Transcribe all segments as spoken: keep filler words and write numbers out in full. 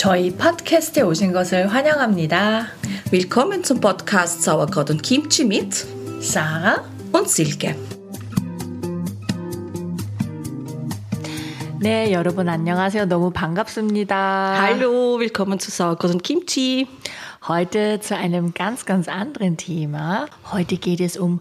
저희 팟캐스트에 오신 것을 환영합니다. Willkommen zum Podcast Sauerkraut und Kimchi mit Sarah und Silke. 네, 여러분 안녕하세요. 너무 반갑습니다. Hallo, willkommen zu Sauerkraut und Kimchi. Heute zu einem ganz, ganz anderen Thema. Heute geht es um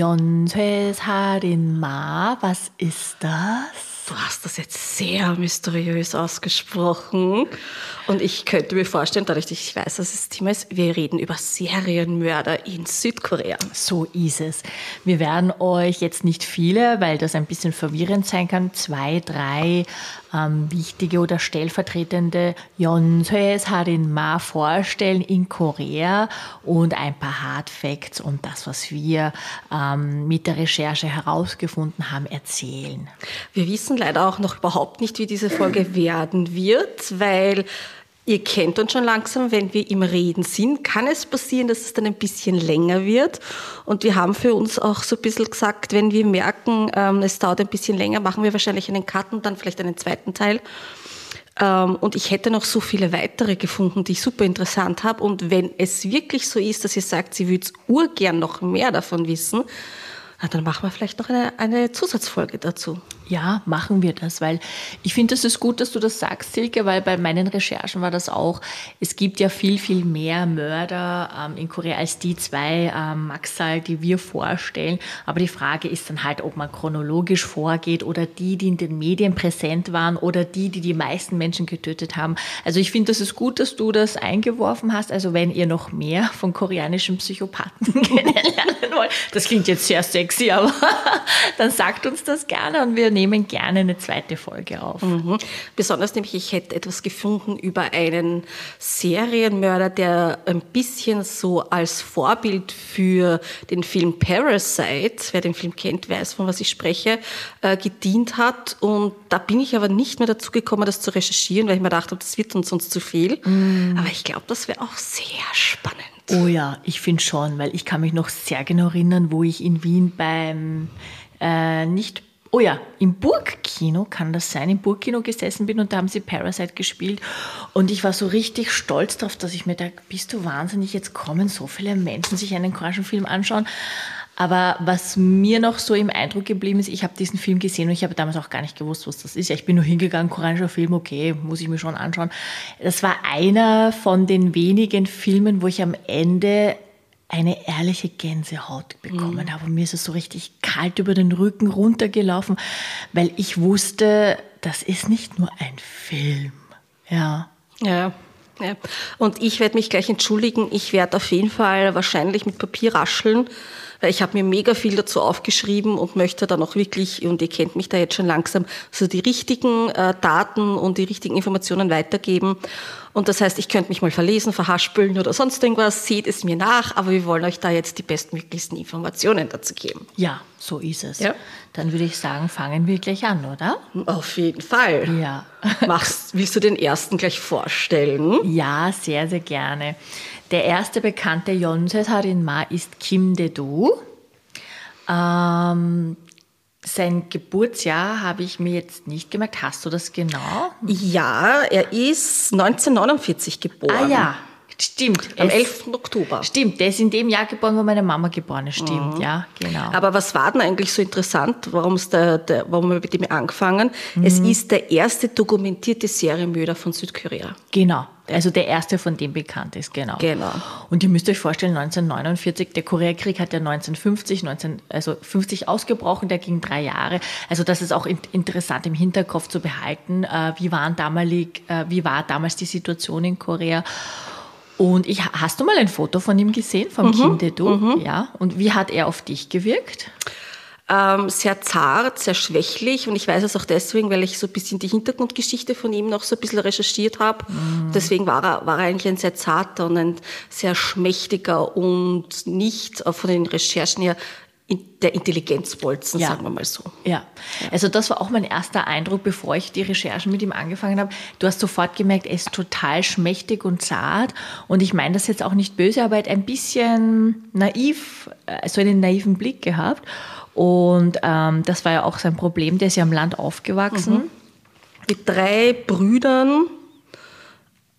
연쇄살인마. Was ist das? Du hast das jetzt sehr mysteriös ausgesprochen. Und ich könnte mir vorstellen, dadurch, dass ich weiß, dass es das Thema ist, wir reden über Serienmörder in Südkorea. So ist es. Wir werden euch jetzt nicht viele, weil das ein bisschen verwirrend sein kann, zwei, drei ähm, wichtige oder stellvertretende 연쇄살인마 vorstellen in Korea und ein paar Hard Facts und das, was wir ähm, mit der Recherche herausgefunden haben, erzählen. Wir wissen leider auch noch überhaupt nicht, wie diese Folge werden wird, weil ihr kennt uns schon langsam, wenn wir im Reden sind, kann es passieren, dass es dann ein bisschen länger wird. Und wir haben für uns auch so ein bisschen gesagt, wenn wir merken, ähm, es dauert ein bisschen länger, machen wir wahrscheinlich einen Cut und dann vielleicht einen zweiten Teil. Ähm, und ich hätte noch so viele weitere gefunden, die ich super interessant habe. Und wenn es wirklich so ist, dass ihr sagt, sie würde urgern noch mehr davon wissen, na, dann machen wir vielleicht noch eine, eine Zusatzfolge dazu. Ja, machen wir das, weil ich finde, es ist gut, dass du das sagst, Silke, weil bei meinen Recherchen war das auch, es gibt ja viel, viel mehr Mörder ähm, in Korea als die zwei ähm, Maxal, die wir vorstellen. Aber die Frage ist dann halt, ob man chronologisch vorgeht oder die, die in den Medien präsent waren oder die, die die meisten Menschen getötet haben. Also ich finde, das ist gut, dass du das eingeworfen hast. Also wenn ihr noch mehr von koreanischen Psychopathen kennenlernen wollt, das klingt jetzt sehr sexy, aber dann sagt uns das gerne und wir nehmen gerne eine zweite Folge auf. Mhm. Besonders nämlich, ich hätte etwas gefunden über einen Serienmörder, der ein bisschen so als Vorbild für den Film Parasite, wer den Film kennt, weiß, von was ich spreche, äh, gedient hat. Und da bin ich aber nicht mehr dazu gekommen, das zu recherchieren, weil ich mir dachte, das wird uns sonst zu viel. Mm. Aber ich glaube, das wäre auch sehr spannend. Oh ja, ich finde schon, weil ich kann mich noch sehr genau erinnern, wo ich in Wien beim äh, nicht Oh ja, im Burgkino, kann das sein, im Burgkino gesessen bin und da haben sie Parasite gespielt und ich war so richtig stolz darauf, dass ich mir dachte, bist du wahnsinnig, jetzt kommen so viele Menschen sich einen koreanischen Film anschauen. Aber was mir noch so im Eindruck geblieben ist, ich habe diesen Film gesehen und ich habe damals auch gar nicht gewusst, was das ist. Ja, ich bin nur hingegangen, koreanischer Film, okay, muss ich mir schon anschauen. Das war einer von den wenigen Filmen, wo ich am Ende eine ehrliche Gänsehaut bekommen mhm. habe. Und mir ist es so richtig kalt über den Rücken runtergelaufen, weil ich wusste, das ist nicht nur ein Film. Ja. Ja. Ja. Und ich werde mich gleich entschuldigen. Ich werde auf jeden Fall wahrscheinlich mit Papier rascheln, weil ich habe mir mega viel dazu aufgeschrieben und möchte dann auch wirklich, und ihr kennt mich da jetzt schon langsam, so die richtigen äh, Daten und die richtigen Informationen weitergeben. Und das heißt, ich könnte mich mal verlesen, verhaspeln oder sonst irgendwas, seht es mir nach, aber wir wollen euch da jetzt die bestmöglichsten Informationen dazu geben. Ja, so ist es. Ja. Dann würde ich sagen, fangen wir gleich an, oder? Auf jeden Fall. Ja. Machst, willst du den ersten gleich vorstellen? Ja, sehr, sehr gerne. Der erste bekannte 연쇄살인마 ist Kim Dae-do. Ähm, sein Geburtsjahr habe ich mir jetzt nicht gemerkt. Hast du das genau? Ja, er ist neunzehnhundertneunundvierzig geboren. Ah ja, stimmt. Am elften Oktober. Stimmt, der ist in dem Jahr geboren, wo meine Mama geboren ist. Stimmt, mhm. ja, genau. Aber was war denn eigentlich so interessant, warum's der, der, warum wir mit dem angefangen? Mhm. Es ist der erste dokumentierte Serienmörder von Südkorea. Genau. Also der erste, von dem bekannt ist, genau. Genau. Und ihr müsst euch vorstellen, neunzehnhundertneunundvierzig, der Koreakrieg hat ja neunzehnhundertfünfzig, neunzehn, also fünfzig ausgebrochen, der ging drei Jahre. Also das ist auch interessant im Hinterkopf zu behalten, äh, wie, waren damalig, äh, wie war damals die Situation in Korea. Und ich, hast du mal ein Foto von ihm gesehen, von mhm. Kim Dae-do? Mhm. Ja. Und wie hat er auf dich gewirkt? Ähm, sehr zart, sehr schwächlich und ich weiß es auch deswegen, weil ich so ein bisschen die Hintergrundgeschichte von ihm noch so ein bisschen recherchiert habe. Mm. Deswegen war er, war er eigentlich ein sehr zarter und ein sehr schmächtiger und nicht von den Recherchen her der Intelligenzbolzen, ja. sagen wir mal so. Ja, also das war auch mein erster Eindruck, bevor ich die Recherchen mit ihm angefangen habe. Du hast sofort gemerkt, er ist total schmächtig und zart und ich meine das jetzt auch nicht böse, aber er hat ein bisschen naiv, so einen naiven Blick gehabt. Und ähm, das war ja auch sein Problem, der ist ja am Land aufgewachsen. Mhm. Mit drei Brüdern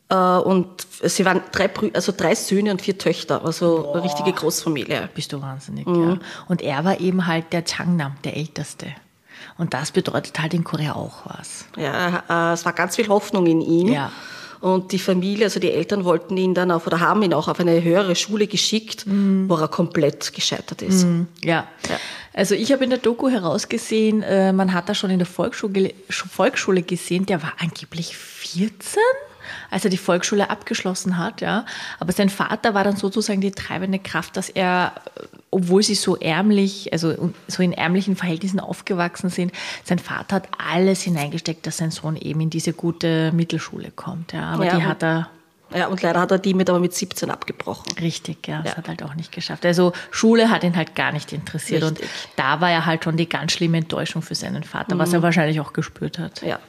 Und sie waren drei, Brü- also drei Söhne und vier Töchter, also Boah. eine richtige Großfamilie. Bist du wahnsinnig, mhm. ja. Und er war eben halt der Changnam, der Älteste. Und das bedeutet halt in Korea auch was. Ja, es war ganz viel Hoffnung in ihn. Ja. Und die Familie, also die Eltern wollten ihn dann auf, oder haben ihn auch auf eine höhere Schule geschickt, mhm. wo er komplett gescheitert ist. Mhm. Ja. ja, also ich habe in der Doku herausgesehen, äh, man hat da schon in der Volksschule, Volksschule gesehen, der war angeblich vierzehn, als er die Volksschule abgeschlossen hat. Ja. Aber sein Vater war dann sozusagen die treibende Kraft, dass er, obwohl sie so ärmlich, also so in ärmlichen Verhältnissen aufgewachsen sind, sein Vater hat alles hineingesteckt, dass sein Sohn eben in diese gute Mittelschule kommt. Ja. Aber ja, die hat er... Ja, und leider hat er die mit aber mit siebzehn abgebrochen. Richtig, ja, das ja. hat halt auch nicht geschafft. Also Schule hat ihn halt gar nicht interessiert. Richtig. Und da war ja halt schon die ganz schlimme Enttäuschung für seinen Vater, mhm. was er wahrscheinlich auch gespürt hat. Ja,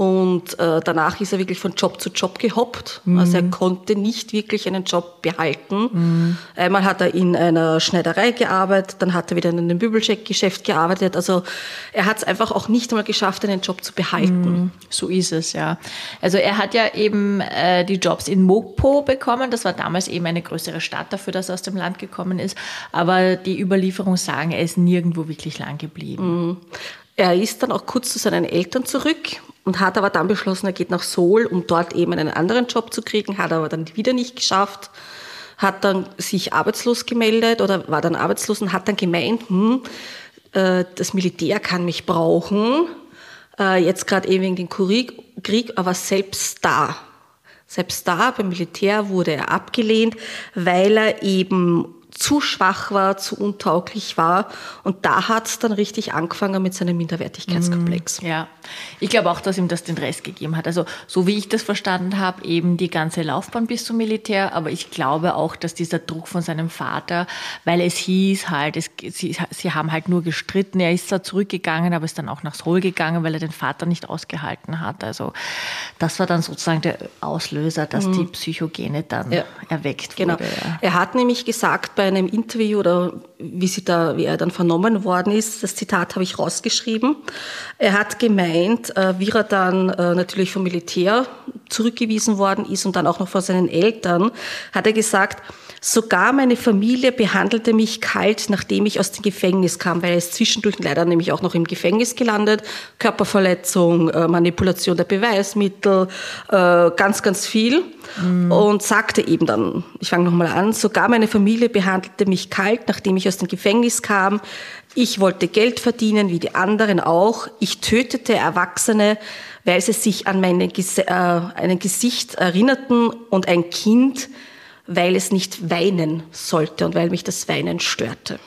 und äh, danach ist er wirklich von Job zu Job gehoppt. Mhm. Also er konnte nicht wirklich einen Job behalten. Mhm. Einmal hat er in einer Schneiderei gearbeitet, dann hat er wieder in einem Möbelgeschäft gearbeitet. Also er hat es einfach auch nicht einmal geschafft, einen Job zu behalten. Mhm. So ist es, ja. Also er hat ja eben äh, die Jobs in Mokpo bekommen. Das war damals eben eine größere Stadt dafür, dass er aus dem Land gekommen ist. Aber die Überlieferungen sagen, er ist nirgendwo wirklich lang geblieben. Mhm. Er ist dann auch kurz zu seinen Eltern zurück und hat aber dann beschlossen, er geht nach Seoul, um dort eben einen anderen Job zu kriegen, hat aber dann wieder nicht geschafft, hat dann sich arbeitslos gemeldet oder war dann arbeitslos und hat dann gemeint, hm, äh, das Militär kann mich brauchen, äh, jetzt gerade eben wegen dem Krieg, aber selbst da. Selbst da beim Militär wurde er abgelehnt, weil er eben zu schwach war, zu untauglich war. Und da hat es dann richtig angefangen mit seinem Minderwertigkeitskomplex. Ja, ich glaube auch, dass ihm das den Rest gegeben hat. Also so wie ich das verstanden habe, eben die ganze Laufbahn bis zum Militär. Aber ich glaube auch, dass dieser Druck von seinem Vater, weil es hieß halt, es, sie, sie haben halt nur gestritten. Er ist zwar zurückgegangen, aber ist dann auch nach Seoul gegangen, weil er den Vater nicht ausgehalten hat. Also das war dann sozusagen der Auslöser, dass mhm. die Psychogene dann ja. erweckt genau. wurde. Ja. Er hat nämlich gesagt bei einem Interview oder wie, sie da, wie er dann vernommen worden ist, das Zitat habe ich rausgeschrieben. Er hat gemeint, wie er dann natürlich vom Militär zurückgewiesen worden ist und dann auch noch von seinen Eltern, hat er gesagt, sogar meine Familie behandelte mich kalt, nachdem ich aus dem Gefängnis kam, weil er ist zwischendurch leider nämlich auch noch im Gefängnis gelandet. Körperverletzung, Manipulation der Beweismittel, ganz, ganz viel. Mhm. Und sagte eben dann, ich fange nochmal an, sogar meine Familie behandelte mich kalt, nachdem ich aus dem Gefängnis kam. Ich wollte Geld verdienen, wie die anderen auch. Ich tötete Erwachsene, weil sie sich an meine, äh, ein Gesicht erinnerten und ein Kind, weil es nicht weinen sollte und weil mich das Weinen störte.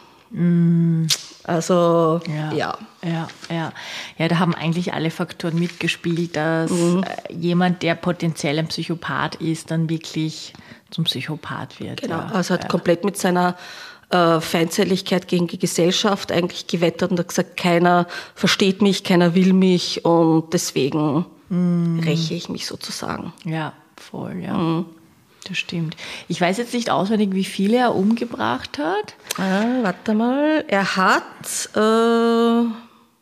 Mm. Also, ja. ja. Ja, ja. Ja, da haben eigentlich alle Faktoren mitgespielt, dass Mhm. jemand, der potenziell ein Psychopath ist, dann wirklich zum Psychopath wird. Genau, ja. also hat ja. komplett mit seiner äh, Feindseligkeit gegen die Gesellschaft eigentlich gewettert und hat gesagt, keiner versteht mich, keiner will mich und deswegen mm. räche ich mich sozusagen. Ja, voll, ja. Mhm. Das stimmt. Ich weiß jetzt nicht auswendig, wie viele er umgebracht hat. Ah, warte mal. Er hat äh,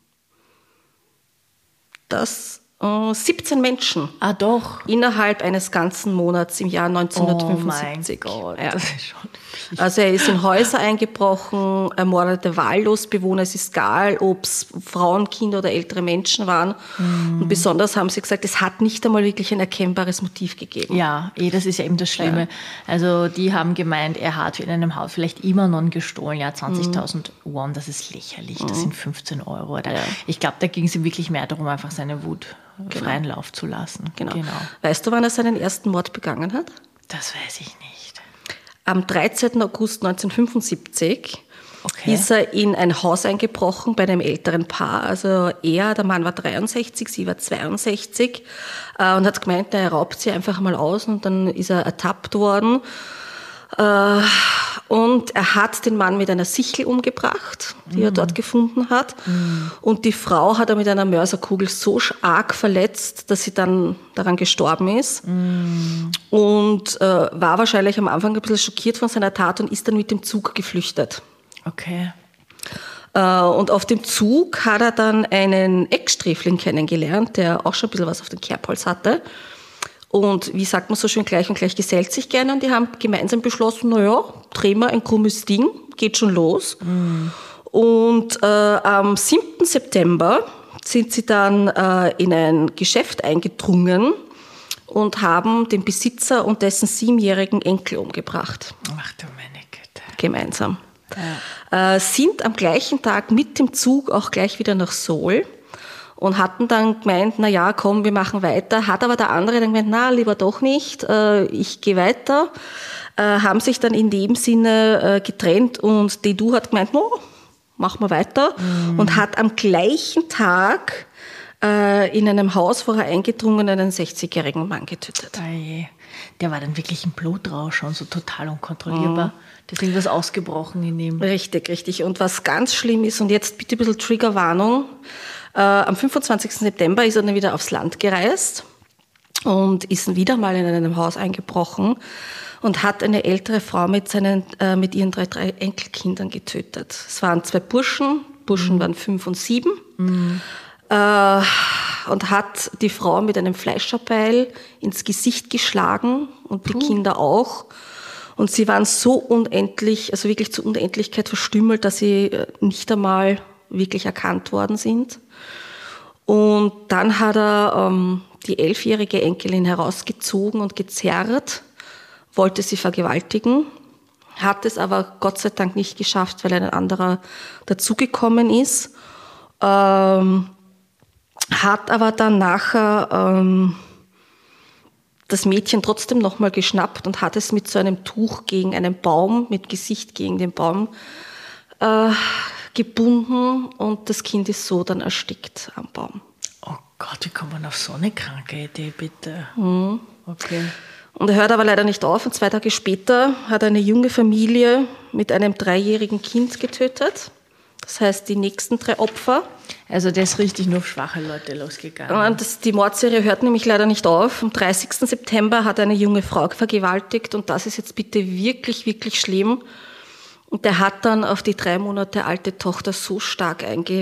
das äh, siebzehn Menschen. Ah, doch. Innerhalb eines ganzen Monats im Jahr neunzehnhundertfünfundsiebzig. Oh mein Gott, ja. das ist schon viel. Also er ist in Häuser eingebrochen, ermordete wahllos Bewohner. Es ist egal, ob es Frauen, Kinder oder ältere Menschen waren. Mm. Und besonders haben sie gesagt, es hat nicht einmal wirklich ein erkennbares Motiv gegeben. Ja, eh, das ist ja eben das Schlimme. Ja. Also die haben gemeint, er hat in einem Haus vielleicht immer noch gestohlen. Ja, zwanzigtausend mm. Won, das ist lächerlich. Das mm. sind fünfzehn Euro. Oder? Ja. Ich glaube, da ging es ihm wirklich mehr darum, einfach seine Wut genau. freien Lauf zu lassen. Genau. genau. Weißt du, wann er seinen ersten Mord begangen hat? Das weiß ich nicht. Am dreizehnten August neunzehnhundertfünfundsiebzig okay. ist er in ein Haus eingebrochen bei einem älteren Paar. Also er, der Mann war dreiundsechzig, sie war zweiundsechzig äh, und hat gemeint, er raubt sie einfach mal aus und dann ist er ertappt worden. Äh, und er hat den Mann mit einer Sichel umgebracht, die mm. er dort gefunden hat. Mm. Und die Frau hat er mit einer Mörserkugel so arg verletzt, dass sie dann daran gestorben ist. Mm. Und äh, war wahrscheinlich am Anfang ein bisschen schockiert von seiner Tat und ist dann mit dem Zug geflüchtet. Okay. Äh, und auf dem Zug hat er dann einen Ex-Sträfling kennengelernt, der auch schon ein bisschen was auf den Kerbholz hatte. Und wie sagt man so schön, gleich und gleich gesellt sich gerne. Und die haben gemeinsam beschlossen, naja, drehen wir ein krummes Ding, geht schon los. Mhm. Und äh, am siebten September sind sie dann äh, in ein Geschäft eingedrungen und haben den Besitzer und dessen siebenjährigen Enkel umgebracht. Ach du meine Güte. Gemeinsam. Ja. Äh, sind am gleichen Tag mit dem Zug auch gleich wieder nach Seoul und hatten dann gemeint, na ja, komm, wir machen weiter. Hat aber der andere dann gemeint, na, lieber doch nicht, äh, ich gehe weiter. Äh, haben sich dann in dem Sinne äh, getrennt und Dae-do hat gemeint, no, machen wir weiter. Mhm. Und hat am gleichen Tag äh, in einem Haus, wo er eingedrungen, einen sechzigjährigen Mann getötet. Oje. Der war dann wirklich im Blutrausch schon so total unkontrollierbar. Mhm. Da ist irgendwas ausgebrochen in ihm. Richtig, richtig. Und was ganz schlimm ist, und jetzt bitte ein bisschen Triggerwarnung, äh, am fünfundzwanzigsten September ist er dann wieder aufs Land gereist und ist wieder mal in einem Haus eingebrochen und hat eine ältere Frau mit, seinen, äh, mit ihren drei, drei Enkelkindern getötet. Es waren zwei Burschen, Burschen mhm. waren fünf und sieben. Mhm. Äh, und hat die Frau mit einem Fleischerbeil ins Gesicht geschlagen und die Puh. Kinder auch. Und sie waren so unendlich, also wirklich zur Unendlichkeit verstümmelt, dass sie nicht einmal wirklich erkannt worden sind. Und dann hat er ähm, die elfjährige Enkelin herausgezogen und gezerrt, wollte sie vergewaltigen, hat es aber Gott sei Dank nicht geschafft, weil ein anderer dazugekommen ist. Ähm, hat aber dann nachher ähm, das Mädchen trotzdem nochmal geschnappt und hat es mit so einem Tuch gegen einen Baum, mit Gesicht gegen den Baum äh, gebunden und das Kind ist so dann erstickt am Baum. Oh Gott, wie kommt man auf so eine kranke Idee, bitte? Mhm. Okay. Und er hört aber leider nicht auf und zwei Tage später hat eine junge Familie mit einem dreijährigen Kind getötet. Das heißt, die nächsten drei Opfer. Also der ist richtig nur auf schwache Leute losgegangen. Das, die Mordserie hört nämlich leider nicht auf. Am dreißigsten September hat er eine junge Frau vergewaltigt und das ist jetzt bitte wirklich, wirklich schlimm. Und der hat dann auf die drei Monate alte Tochter so stark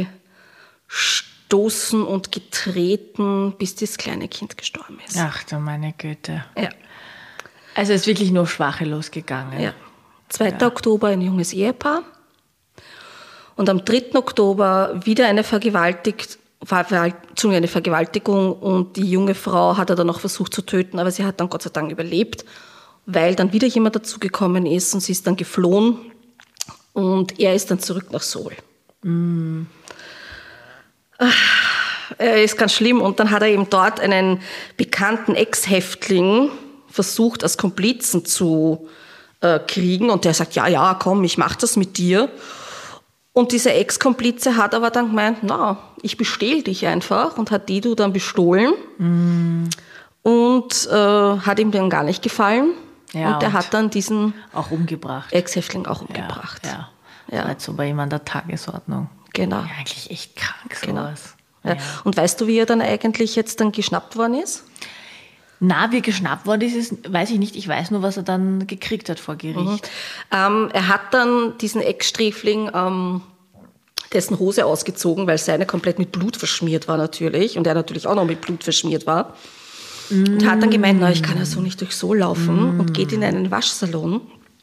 eingestoßen und getreten, bis das kleine Kind gestorben ist. Ach du meine Güte. Ja. Also es ist wirklich nur auf schwache losgegangen. Ja. zweiter Oktober ein junges Ehepaar. Und am dritten Oktober wieder eine, Vergewaltigt, eine Vergewaltigung und die junge Frau hat er dann noch versucht zu töten, aber sie hat dann Gott sei Dank überlebt, weil dann wieder jemand dazugekommen ist und sie ist dann geflohen und er ist dann zurück nach Seoul. Mm. Er ist ganz schlimm und dann hat er eben dort einen bekannten Ex-Häftling versucht, als Komplizen zu äh, kriegen und der sagt, ja, ja, komm, ich mach das mit dir. Und dieser Ex-Komplize hat aber dann gemeint, na, ich bestehle dich einfach und hat Dae-do dann bestohlen mm. und äh, hat ihm dann gar nicht gefallen. Ja, und der und hat dann diesen auch umgebracht. Ex-Häftling auch umgebracht. Ja, ja. Ja. Das war jetzt so bei ihm an der Tagesordnung. Genau. Ja, eigentlich echt krank sowas. Genau. Ja. Ja. Und weißt du, wie er dann eigentlich jetzt dann geschnappt worden ist? Na, wie geschnappt worden ist, ist, weiß ich nicht. Ich weiß nur, was er dann gekriegt hat vor Gericht. Mhm. Ähm, er hat dann diesen Ex-Sträfling ähm, dessen Hose ausgezogen, weil seine komplett mit Blut verschmiert war natürlich und er natürlich auch noch mit Blut verschmiert war. Mm. Und hat dann gemeint, na, ich kann ja so nicht durch so laufen mm. und geht in einen Waschsalon.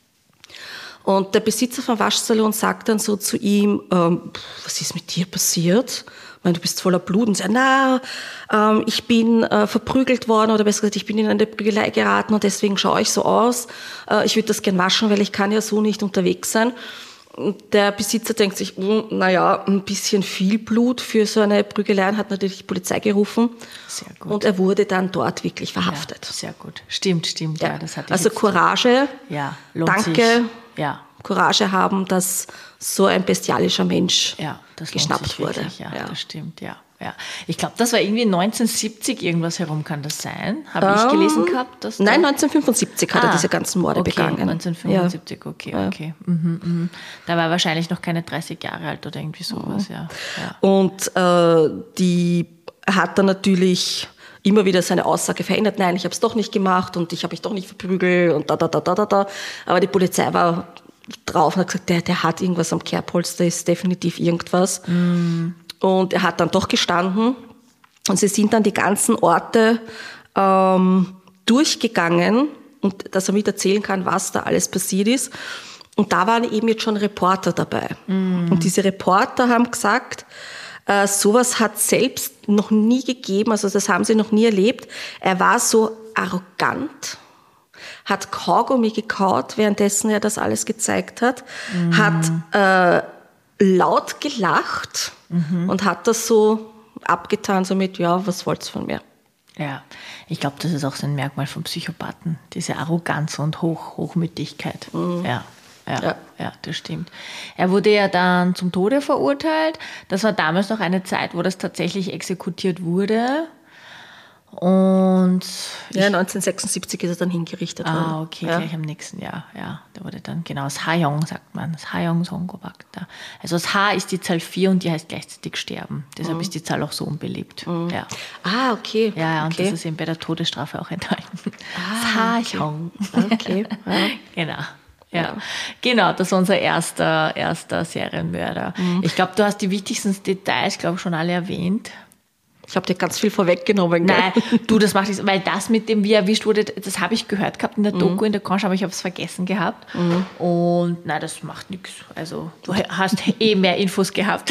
Und der Besitzer vom Waschsalon sagt dann so zu ihm, ähm, was ist mit dir passiert? Ich meine, du bist voller Blut. Und sagt, na, ähm, ich bin äh, verprügelt worden oder besser gesagt, ich bin in eine Prügelei geraten und deswegen schaue ich so aus. Äh, ich würde das gern waschen, weil ich kann ja so nicht unterwegs sein. Und der Besitzer denkt sich, naja, ein bisschen viel Blut für so eine Prügelei und hat natürlich die Polizei gerufen. Sehr gut. Und er wurde dann dort wirklich verhaftet. Ja, sehr gut. Stimmt, stimmt. Ja, ja das hatte ich also Courage, ja, lohnt danke, sich. Ja. Courage haben, dass so ein bestialischer Mensch ja, das geschnappt wurde. Wirklich, ja, ja, das stimmt, ja. Ja. Ich glaube, das war irgendwie neunzehnhundertsiebzig irgendwas herum, kann das sein? Habe um, ich gelesen gehabt? Dass nein, neunzehnhundertfünfundsiebzig hat ah, er diese ganzen Morde okay, begangen. neunzehnhundertfünfundsiebzig, ja. okay, okay. Ja. Mhm, mhm. Da war er wahrscheinlich noch keine dreißig Jahre alt oder irgendwie sowas, mhm. ja. ja. Und äh, die hat dann natürlich immer wieder seine Aussage verändert. Nein, ich habe es doch nicht gemacht und ich habe mich doch nicht verprügelt und da, da, da, da, da, da. Aber die Polizei war drauf und hat gesagt, der, der hat irgendwas am Kerbholz, ist definitiv irgendwas. Mm. Und er hat dann doch gestanden und sie sind dann die ganzen Orte ähm, durchgegangen und dass er mit erzählen kann, was da alles passiert ist. Und da waren eben jetzt schon Reporter dabei. Mm. Und diese Reporter haben gesagt, äh, sowas hat selbst noch nie gegeben, also das haben sie noch nie erlebt. Er war so arrogant, hat Kaugummi gekaut, währenddessen er das alles gezeigt hat, mm. hat äh, laut gelacht mm-hmm. und hat das so abgetan, so mit, ja, was wollt's von mir? Ja, ich glaube, das ist auch so ein Merkmal von Psychopathen, diese Arroganz und Hoch, Hochmütigkeit. Mm. Ja. Ja, ja. ja, das stimmt. Er wurde ja dann zum Tode verurteilt. Das war damals noch eine Zeit, wo das tatsächlich exekutiert wurde. Und ja, neunzehnhundertsechsundsiebzig ist er dann hingerichtet worden. Ah, okay, ja. gleich am nächsten Jahr. Ja, der wurde dann, genau, das Hayong sagt man, das Hayong Songobak. Also das H ist die Zahl vier und die heißt gleichzeitig sterben. Deshalb mhm. ist die Zahl auch so unbeliebt. Mhm. Ja. Ah, okay. Ja, ja, und okay. das ist eben bei der Todesstrafe auch enthalten. Ah, das Hayong. Okay. okay. Ja. Genau. Ja, genau, das war unser erster, erster Serienmörder. Mhm. Ich glaube, du hast die wichtigsten Details, glaube ich, schon alle erwähnt. Ich habe dir ganz viel vorweggenommen. Nein, du, das macht nichts, weil das mit dem, wie er erwischt wurde, das habe ich gehört gehabt in der Doku, mhm. in der Conch, aber ich habe es vergessen gehabt. Mhm. Und nein, das macht nichts. Also du hast eh mehr Infos gehabt.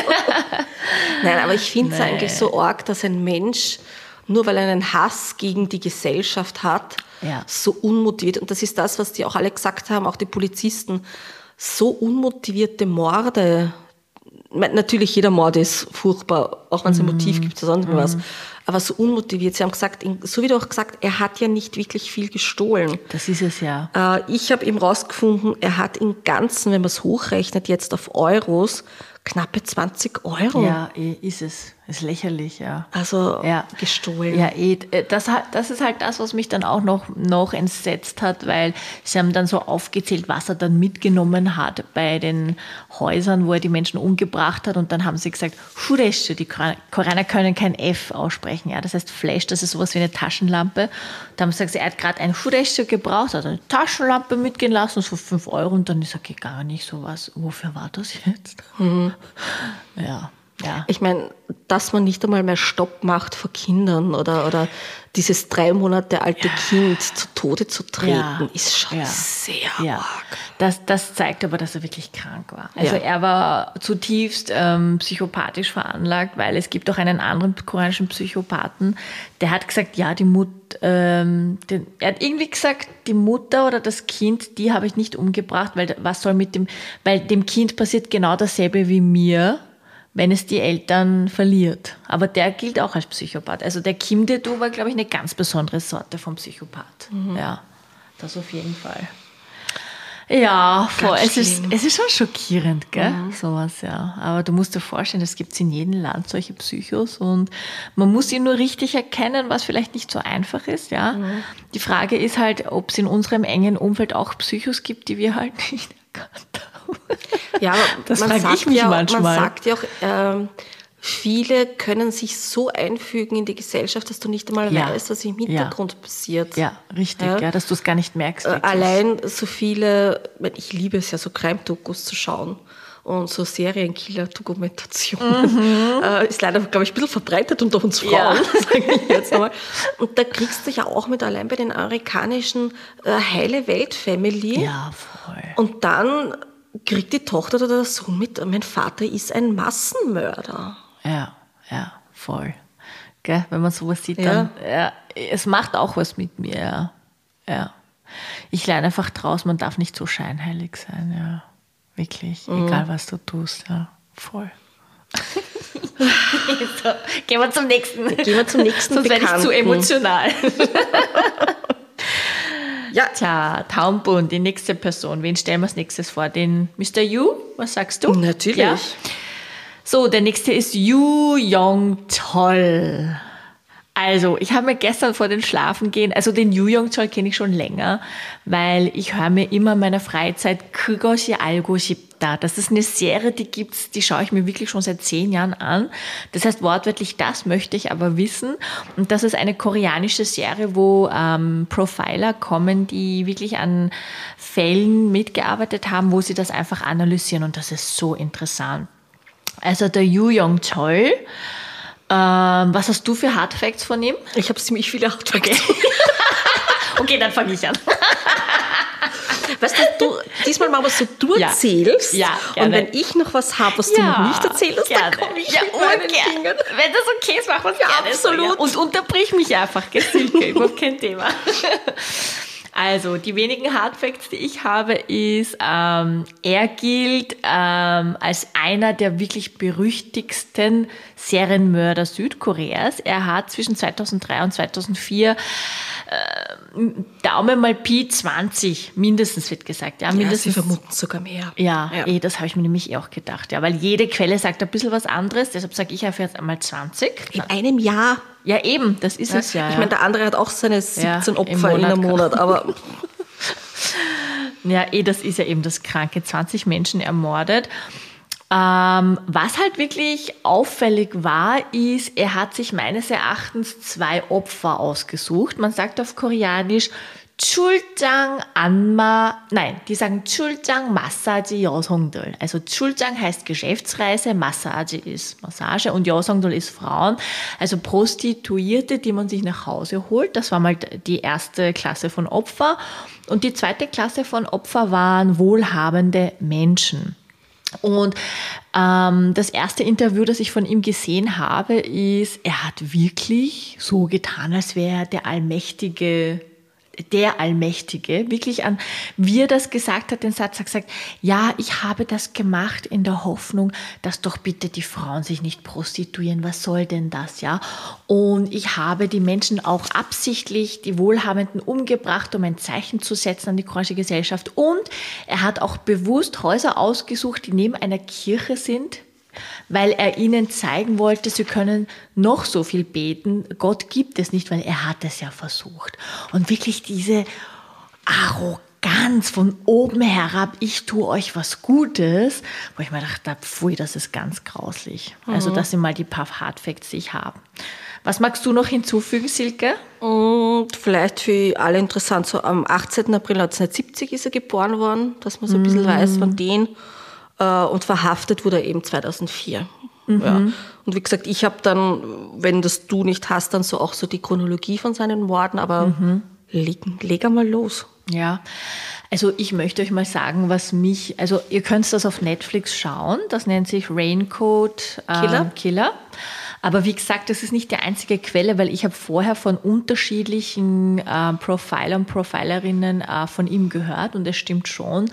Nein, aber ich finde es eigentlich so arg, dass ein Mensch, nur weil er einen Hass gegen die Gesellschaft hat, ja. so unmotiviert, und das ist das, was die auch alle gesagt haben, auch die Polizisten, so unmotivierte Morde. Natürlich, jeder Mord ist furchtbar, auch wenn es ein Motiv gibt oder sonst was. Aber so unmotiviert. Sie haben gesagt, so wie du auch gesagt, er hat ja nicht wirklich viel gestohlen. Das ist es ja. Ich habe eben rausgefunden, er hat im Ganzen, wenn man es hochrechnet, jetzt auf Euros, knappe zwanzig Euro. Ja, ist es. Ist lächerlich, ja. Also ja. gestohlen. Ja, eh, das, das ist halt das, was mich dann auch noch, noch entsetzt hat, weil sie haben dann so aufgezählt, was er dann mitgenommen hat bei den Häusern, wo er die Menschen umgebracht hat, und dann haben sie gesagt, Schuresche, die Koreaner können kein F aussprechen, ja, das heißt Flash, das ist sowas wie eine Taschenlampe. Da haben sie gesagt, er hat gerade eine Schuresche gebraucht, hat eine Taschenlampe mitgehen lassen, so fünf Euro, und dann ist er gegangen, nicht sowas, wofür war das jetzt? Mhm. Ja. Ja. Ich meine, dass man nicht einmal mehr Stopp macht vor Kindern oder, oder dieses drei Monate alte ja. Kind zu Tode zu treten, ja. ist schon ja. sehr ja. arg. Das, das zeigt aber, dass er wirklich krank war. Also ja. er war zutiefst ähm, psychopathisch veranlagt, weil es gibt auch einen anderen koreanischen Psychopathen, der hat gesagt, ja, die Mutter, ähm, den, er hat irgendwie gesagt, die Mutter oder das Kind, die habe ich nicht umgebracht, weil was soll mit dem, weil dem Kind passiert genau dasselbe wie mir, wenn es die Eltern verliert. Aber der gilt auch als Psychopath. Also der Kim De-do war, glaube ich, eine ganz besondere Sorte von Psychopath. Mhm. Ja, das auf jeden Fall. Ja, voll. Es ist, es ist schon schockierend, gell? Mhm. Sowas, ja. Aber du musst dir vorstellen, es gibt in jedem Land solche Psychos, und man muss sie nur richtig erkennen, was vielleicht nicht so einfach ist, ja. Mhm. Die Frage ist halt, ob es in unserem engen Umfeld auch Psychos gibt, die wir halt nicht erkannt haben. Ja, aber das man, sagt ich mich ja, manchmal. Man sagt ja auch, ähm, viele können sich so einfügen in die Gesellschaft, dass du nicht einmal ja. weißt, was im Hintergrund ja. passiert. Ja, richtig, ja. Ja, dass du es gar nicht merkst. Wirklich. Allein so viele, ich liebe es ja, so Crime-Dokus zu schauen und so Serienkiller-Dokumentationen. Mhm. Äh, ist leider, glaube ich, ein bisschen verbreitet unter uns Frauen, ja. sage ich jetzt einmal. Und da kriegst du ja auch mit, allein bei den amerikanischen äh, Heile Welt-Family. Ja, voll. Und dann kriegt die Tochter oder der Sohn mit, mein Vater ist ein Massenmörder. Ja, ja, voll. Gell? Wenn man sowas sieht, dann, ja. Ja, es macht auch was mit mir, ja. ja. Ich lerne einfach draus, man darf nicht so scheinheilig sein, ja. Wirklich, mhm. egal was du tust, ja, voll. So, gehen wir zum nächsten. Gehen wir zum nächsten Sonst werde ich zu emotional. Ja. Tja, Taumbund, die nächste Person. Wen stellen wir als nächstes vor? Den Mister Yu? Was sagst du? Natürlich. Ja? So, der nächste ist Yu Yong-chol. Also, ich habe mir gestern vor dem Schlafengehen, also den Yu Yong-chol kenne ich schon länger, weil ich höre mir immer in meiner Freizeit Kgoshi Algo Shipta. Das ist eine Serie, die gibt's, die schaue ich mir wirklich schon seit zehn Jahren an. Das heißt wortwörtlich, das möchte ich aber wissen. Und das ist eine koreanische Serie, wo ähm, Profiler kommen, die wirklich an Fällen mitgearbeitet haben, wo sie das einfach analysieren. Und das ist so interessant. Also der Yu Yong-chol. Ähm, was hast du für Hardfacts von ihm? Ich habe ziemlich viele Hardfacts. Okay. Okay, dann fange ich an. Weißt du, du diesmal mal was so du Ja. erzählst. Ja, und gerne. wenn ich noch was habe, was du Ja, noch nicht erzählt hast, gerne. dann komme ich ja, mit meinen urgern. Dingen. Wenn das okay ist, machen wir es Ja, gerne. so, absolut. ja. Und unterbrich mich einfach, gell, Silke, überhaupt kein Thema. Also, die wenigen Hardfacts, die ich habe, ist, ähm, er gilt ähm, als einer der wirklich berüchtigsten Serienmörder Südkoreas. Er hat zwischen zweitausenddrei und zweitausendvier äh, Daumen mal Pi zwanzig, mindestens wird gesagt. Ja, Ja, sie mindestens. vermuten sogar mehr. Ja, Ja. Eh, das habe ich mir nämlich eh auch gedacht. Ja, weil jede Quelle sagt ein bisschen was anderes. Deshalb sage ich einfach jetzt einmal zwanzig. In einem Jahr. Ja, eben, das ist es ja. Ich ja. meine, der andere hat auch seine siebzehn im Opfer in Monat einem Monat, aber Ja, eh, das ist ja eben das Kranke. zwanzig Menschen ermordet. Ähm, was halt wirklich auffällig war, ist, er hat sich meines Erachtens zwei Opfer ausgesucht. Man sagt auf Koreanisch 출장 안마, nein, die sagen 출장 마사지 여성들. Also 출장 heißt Geschäftsreise, Massage ist Massage und 여성들 ist Frauen. Also Prostituierte, die man sich nach Hause holt. Das war mal die erste Klasse von Opfer. Und die zweite Klasse von Opfer waren wohlhabende Menschen. Und ähm, das erste Interview, das ich von ihm gesehen habe, ist, er hat wirklich so getan, als wäre er der allmächtige, der Allmächtige, wirklich an, wie er das gesagt hat, den Satz hat gesagt, ja, ich habe das gemacht in der Hoffnung, dass doch bitte die Frauen sich nicht prostituieren, was soll denn das, ja? Und ich habe die Menschen auch absichtlich, die Wohlhabenden, umgebracht, um ein Zeichen zu setzen an die koreanische Gesellschaft. Und er hat auch bewusst Häuser ausgesucht, die neben einer Kirche sind, weil er ihnen zeigen wollte, sie können noch so viel beten. Gott gibt es nicht, weil er hat es ja versucht. Und wirklich diese Arroganz von oben herab, ich tue euch was Gutes, wo ich mir gedacht habe, pfui, das ist ganz grauslich. Mhm. Also das sind mal die paar Hardfacts, die ich habe. Was magst du noch hinzufügen, Silke? und vielleicht für alle interessant, so am achtzehnten April neunzehnhundertsiebzig ist er geboren worden, dass man so ein bisschen weiß von denen. Und verhaftet wurde er eben zweitausendvier. Mhm. Ja. Und wie gesagt, ich habe dann, wenn das du nicht hast, dann so auch so die Chronologie von seinen Morden, aber mhm. leg, leg einmal los. Ja, also ich möchte euch mal sagen, was mich, also ihr könnt das auf Netflix schauen, das nennt sich Raincoat äh, Killer. Killer. Aber wie gesagt, das ist nicht die einzige Quelle, weil ich habe vorher von unterschiedlichen äh, Profilern, Profilerinnen äh, von ihm gehört und es stimmt schon.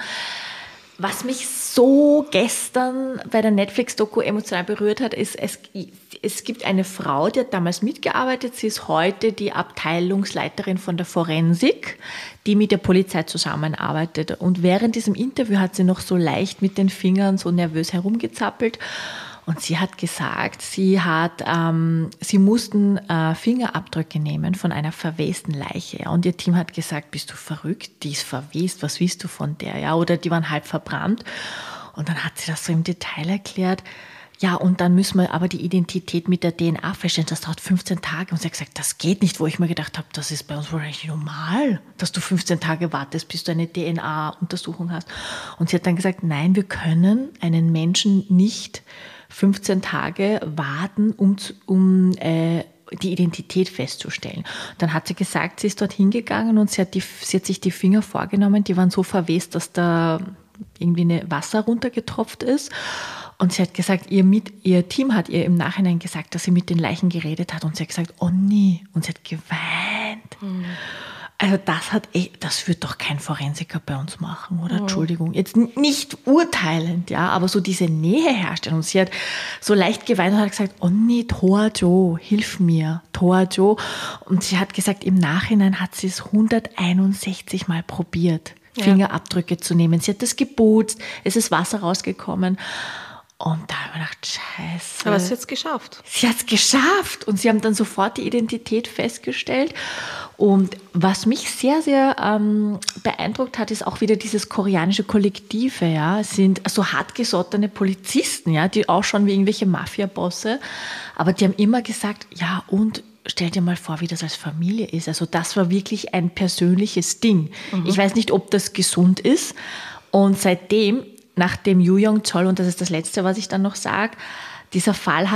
Was mich so gestern bei der Netflix-Doku emotional berührt hat, ist, es, es gibt eine Frau, die hat damals mitgearbeitet. Sie ist heute die Abteilungsleiterin von der Forensik, die mit der Polizei zusammenarbeitet. Und während diesem Interview hat sie noch so leicht mit den Fingern so nervös herumgezappelt. Und sie hat gesagt, sie hat, ähm, sie mussten äh, Fingerabdrücke nehmen von einer verwesten Leiche. Und ihr Team hat gesagt, bist du verrückt? Die ist verwest, was willst du von der? Ja, oder die waren halb verbrannt. Und dann hat sie das so im Detail erklärt. Ja, und dann müssen wir aber die Identität mit der D N A feststellen. Das dauert fünfzehn Tage. Und sie hat gesagt, das geht nicht, wo ich mir gedacht habe, das ist bei uns wohl eigentlich normal, dass du fünfzehn Tage wartest, bis du eine D N A-Untersuchung hast. Und sie hat dann gesagt, nein, wir können einen Menschen nicht fünfzehn Tage warten, um, um äh, die Identität festzustellen. Dann hat sie gesagt, sie ist dort hingegangen und sie hat, die, sie hat sich die Finger vorgenommen, die waren so verwest, dass da irgendwie eine Wasser runtergetropft ist. Und sie hat gesagt, ihr, mit, ihr Team hat ihr im Nachhinein gesagt, dass sie mit den Leichen geredet hat und sie hat gesagt, oh nee. Und sie hat geweint. Mhm. Also das hat echt, das wird doch kein Forensiker bei uns machen, oder? Mhm. Entschuldigung, jetzt nicht urteilend, ja, aber so diese Nähe herstellen. Und sie hat so leicht geweint und hat gesagt, oh nee, 도와줘, hilf mir, 도와줘. Und sie hat gesagt, im Nachhinein hat sie es hunderteinundsechzig Mal probiert, ja. Fingerabdrücke zu nehmen. Sie hat das geputzt, es ist Wasser rausgekommen. Und da habe ich mir gedacht, scheiße. Aber sie hat es geschafft. Sie hat es geschafft. Und sie haben dann sofort die Identität festgestellt. Und was mich sehr, sehr ähm, beeindruckt hat, ist auch wieder dieses koreanische Kollektive. Ja, es sind so hartgesottene Polizisten, ja, die auch schon wie irgendwelche Mafia-Bosse. Aber die haben immer gesagt, ja, und stell dir mal vor, wie das als Familie ist. Also das war wirklich ein persönliches Ding. Mhm. Ich weiß nicht, ob das gesund ist. Und seitdem, nach dem Yoo Young-chol, und das ist das Letzte, was ich dann noch sage, dieser Fall hat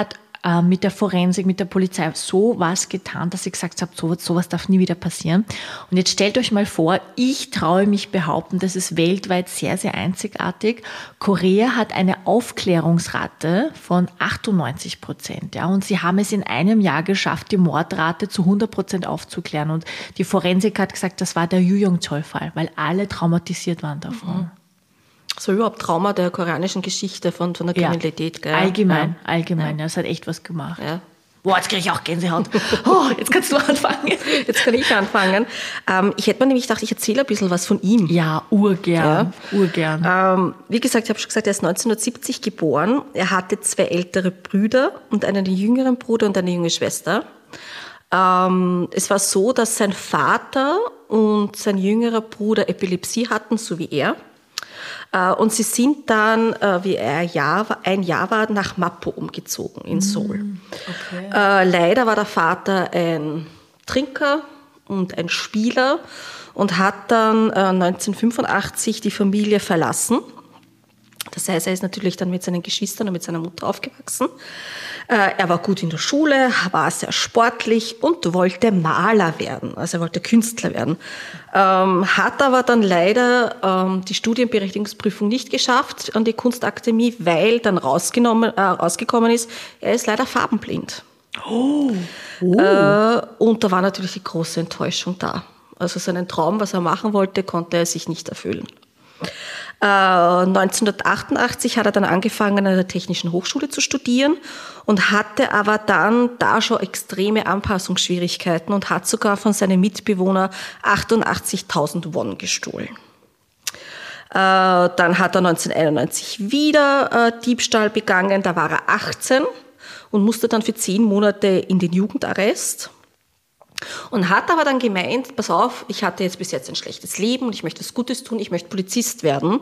äh, mit der Forensik, mit der Polizei so was getan, dass ich gesagt habe, sowas, sowas darf nie wieder passieren. Und jetzt stellt euch mal vor, ich traue mich behaupten, das ist weltweit sehr, sehr einzigartig. Korea hat eine Aufklärungsrate von achtundneunzig Prozent. Ja, und sie haben es in einem Jahr geschafft, die Mordrate zu hundert Prozent aufzuklären. Und die Forensik hat gesagt, das war der Yu-Yong-Chol-Fall, weil alle traumatisiert waren davon. Mhm. So überhaupt Trauma der koreanischen Geschichte von, von der Kriminalität. Ja, gell? allgemein, ja. allgemein. Ja, es hat echt was gemacht. Ja. Boah, jetzt kriege ich auch Gänsehaut. Oh, jetzt kannst du anfangen. Jetzt kann ich anfangen. Ähm, ich hätte mir nämlich gedacht, ich erzähle ein bisschen was von ihm. Ja, urgern. Ja. urgern. Ähm, wie gesagt, ich habe schon gesagt, er ist neunzehnhundertsiebzig geboren. Er hatte zwei ältere Brüder und einen jüngeren Bruder und eine junge Schwester. Ähm, es war so, dass sein Vater und sein jüngerer Bruder Epilepsie hatten, so wie er. Und sie sind dann, wie er ein Jahr war, nach Mappo umgezogen in Seoul. Okay. Leider war der Vater ein Trinker und ein Spieler und hat dann neunzehnhundertfünfundachtzig die Familie verlassen. Das heißt, er ist natürlich dann mit seinen Geschwistern und mit seiner Mutter aufgewachsen. Er war gut in der Schule, war sehr sportlich und wollte Maler werden, also er wollte Künstler werden. Ähm, hat aber dann leider ähm, die Studienberechtigungsprüfung nicht geschafft an die Kunstakademie, weil dann rausgenommen, äh, rausgekommen ist, er ist leider farbenblind. Oh. Oh. Äh, und da war natürlich die große Enttäuschung da. Also seinen Traum, was er machen wollte, konnte er sich nicht erfüllen. Äh, neunzehnhundertachtundachtzig hat er dann angefangen, an der Technischen Hochschule zu studieren und hatte aber dann da schon extreme Anpassungsschwierigkeiten und hat sogar von seinen Mitbewohnern achtundachtzigtausend Won gestohlen. Äh, dann hat er neunzehnhunderteinundneunzig wieder äh, Diebstahl begangen, da war er achtzehn und musste dann für zehn Monate in den Jugendarrest. Und hat aber dann gemeint, pass auf, ich hatte jetzt bis jetzt ein schlechtes Leben und ich möchte was Gutes tun, ich möchte Polizist werden.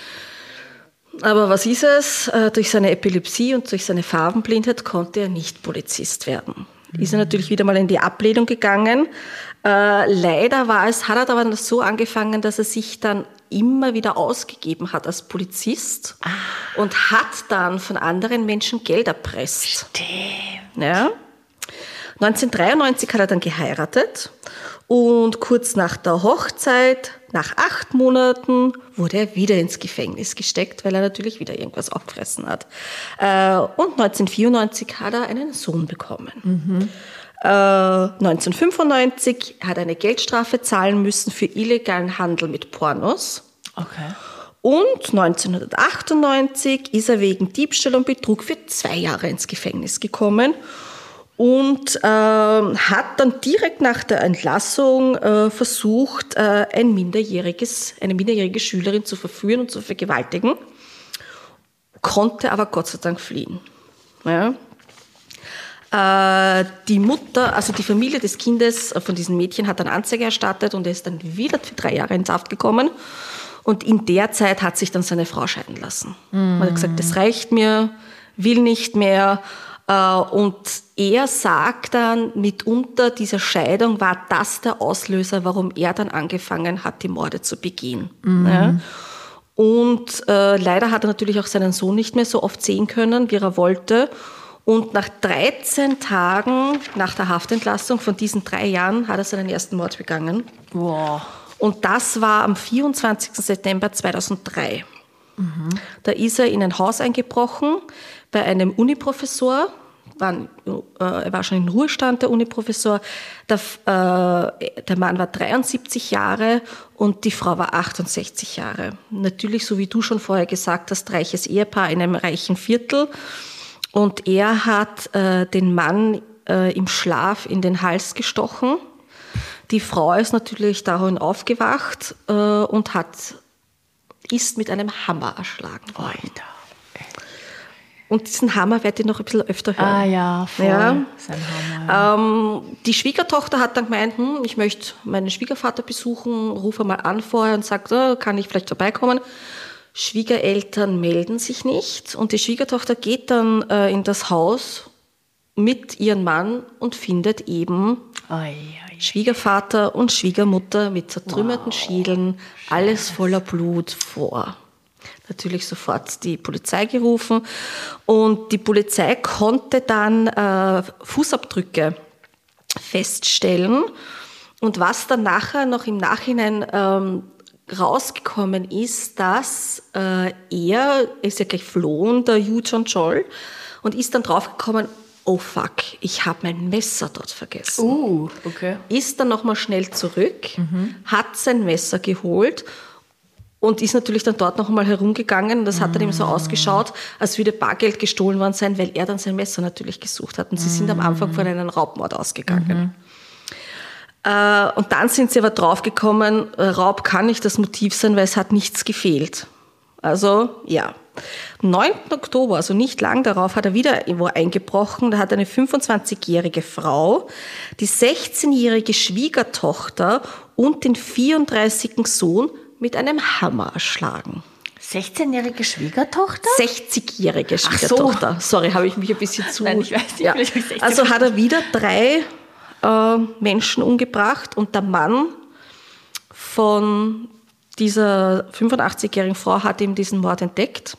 Aber was ist es? Durch seine Epilepsie und durch seine Farbenblindheit konnte er nicht Polizist werden. Mhm. Ist er natürlich wieder mal in die Ablehnung gegangen. Äh, leider war es, hat er aber so angefangen, dass er sich dann immer wieder ausgegeben hat als Polizist ah. und hat dann von anderen Menschen Geld erpresst. Stimmt. Ja. neunzehnhundertdreiundneunzig hat er dann geheiratet und kurz nach der Hochzeit, nach acht Monaten, wurde er wieder ins Gefängnis gesteckt, weil er natürlich wieder irgendwas auffressen hat. Und neunzehnhundertvierundneunzig hat er einen Sohn bekommen. Mhm. neunzehnhundertfünfundneunzig hat er eine Geldstrafe zahlen müssen für illegalen Handel mit Pornos. Okay. Und neunzehnhundertachtundneunzig ist er wegen Diebstahl und Betrug für zwei Jahre ins Gefängnis gekommen. Und äh, hat dann direkt nach der Entlassung äh, versucht, äh, ein minderjähriges, eine minderjährige Schülerin zu verführen und zu vergewaltigen, konnte aber Gott sei Dank fliehen. Ja. Äh, die Mutter, also die Familie des Kindes von diesem Mädchen hat dann Anzeige erstattet und er ist dann wieder für drei Jahre ins Haft gekommen. Und in der Zeit hat sich dann seine Frau scheiden lassen. Mm. Man hat gesagt, das reicht mir, will nicht mehr. Und er sagt dann, mitunter diese Scheidung war das der Auslöser, warum er dann angefangen hat, die Morde zu begehen. Mhm. Ja. Und äh, leider hat er natürlich auch seinen Sohn nicht mehr so oft sehen können, wie er wollte. Und nach dreizehn Tagen nach der Haftentlassung von diesen drei Jahren hat er seinen ersten Mord begangen. Wow. Und das war am vierundzwanzigsten September zweitausenddrei. Mhm. Da ist er in ein Haus eingebrochen bei einem Uniprofessor. War, äh, er war schon in Ruhestand, der Uniprofessor. Der, äh, der Mann war dreiundsiebzig Jahre und die Frau war achtundsechzig Jahre. Natürlich, so wie du schon vorher gesagt hast, reiches Ehepaar in einem reichen Viertel. Und er hat äh, den Mann äh, im Schlaf in den Hals gestochen. Die Frau ist natürlich daraufhin aufgewacht äh, und hat, ist mit einem Hammer erschlagen worden. Alter. Und diesen Hammer werde ich noch ein bisschen öfter hören. Ah ja, voll. Ja. Sein Hammer. Ja. Ähm, die Schwiegertochter hat dann gemeint, hm, ich möchte meinen Schwiegervater besuchen, rufe mal an vorher und sagt, oh, kann ich vielleicht vorbeikommen? Schwiegereltern melden sich nicht und die Schwiegertochter geht dann äh, in das Haus mit ihrem Mann und findet eben Oi, oi. Schwiegervater und Schwiegermutter mit zertrümmerten wow. Schädeln, alles voller Blut vor. Natürlich sofort die Polizei gerufen und die Polizei konnte dann äh, Fußabdrücke feststellen. Und was dann nachher noch im Nachhinein ähm, rausgekommen ist, dass äh, er, ist ja gleich flohen, der Yu Chon-chol, und ist dann draufgekommen, oh fuck, ich habe mein Messer dort vergessen. Uh, okay. Ist dann nochmal schnell zurück, mhm. hat sein Messer geholt und ist natürlich dann dort noch einmal herumgegangen. Das hat dann eben so ausgeschaut, als würde Bargeld gestohlen worden sein, weil er dann sein Messer natürlich gesucht hat. Und sie sind am Anfang von einem Raubmord ausgegangen. Mhm. Äh, und dann sind sie aber draufgekommen, Raub kann nicht das Motiv sein, weil es hat nichts gefehlt. Also, ja. Am neunten Oktober, also nicht lang darauf, hat er wieder irgendwo eingebrochen. Da hat eine fünfundzwanzigjährige Frau, die sechzehnjährige Schwiegertochter und den vierunddreißigjährigen Sohn mit einem Hammer erschlagen. sechzehnjährige Schwiegertochter? sechzigjährige Schwiegertochter. Ach so. Sorry, habe ich mich ein bisschen zu... Nein, ich weiß nicht, ja. ich Also hat er wieder drei äh, Menschen umgebracht und der Mann von dieser fünfundachtzigjährigen Frau hat ihm diesen Mord entdeckt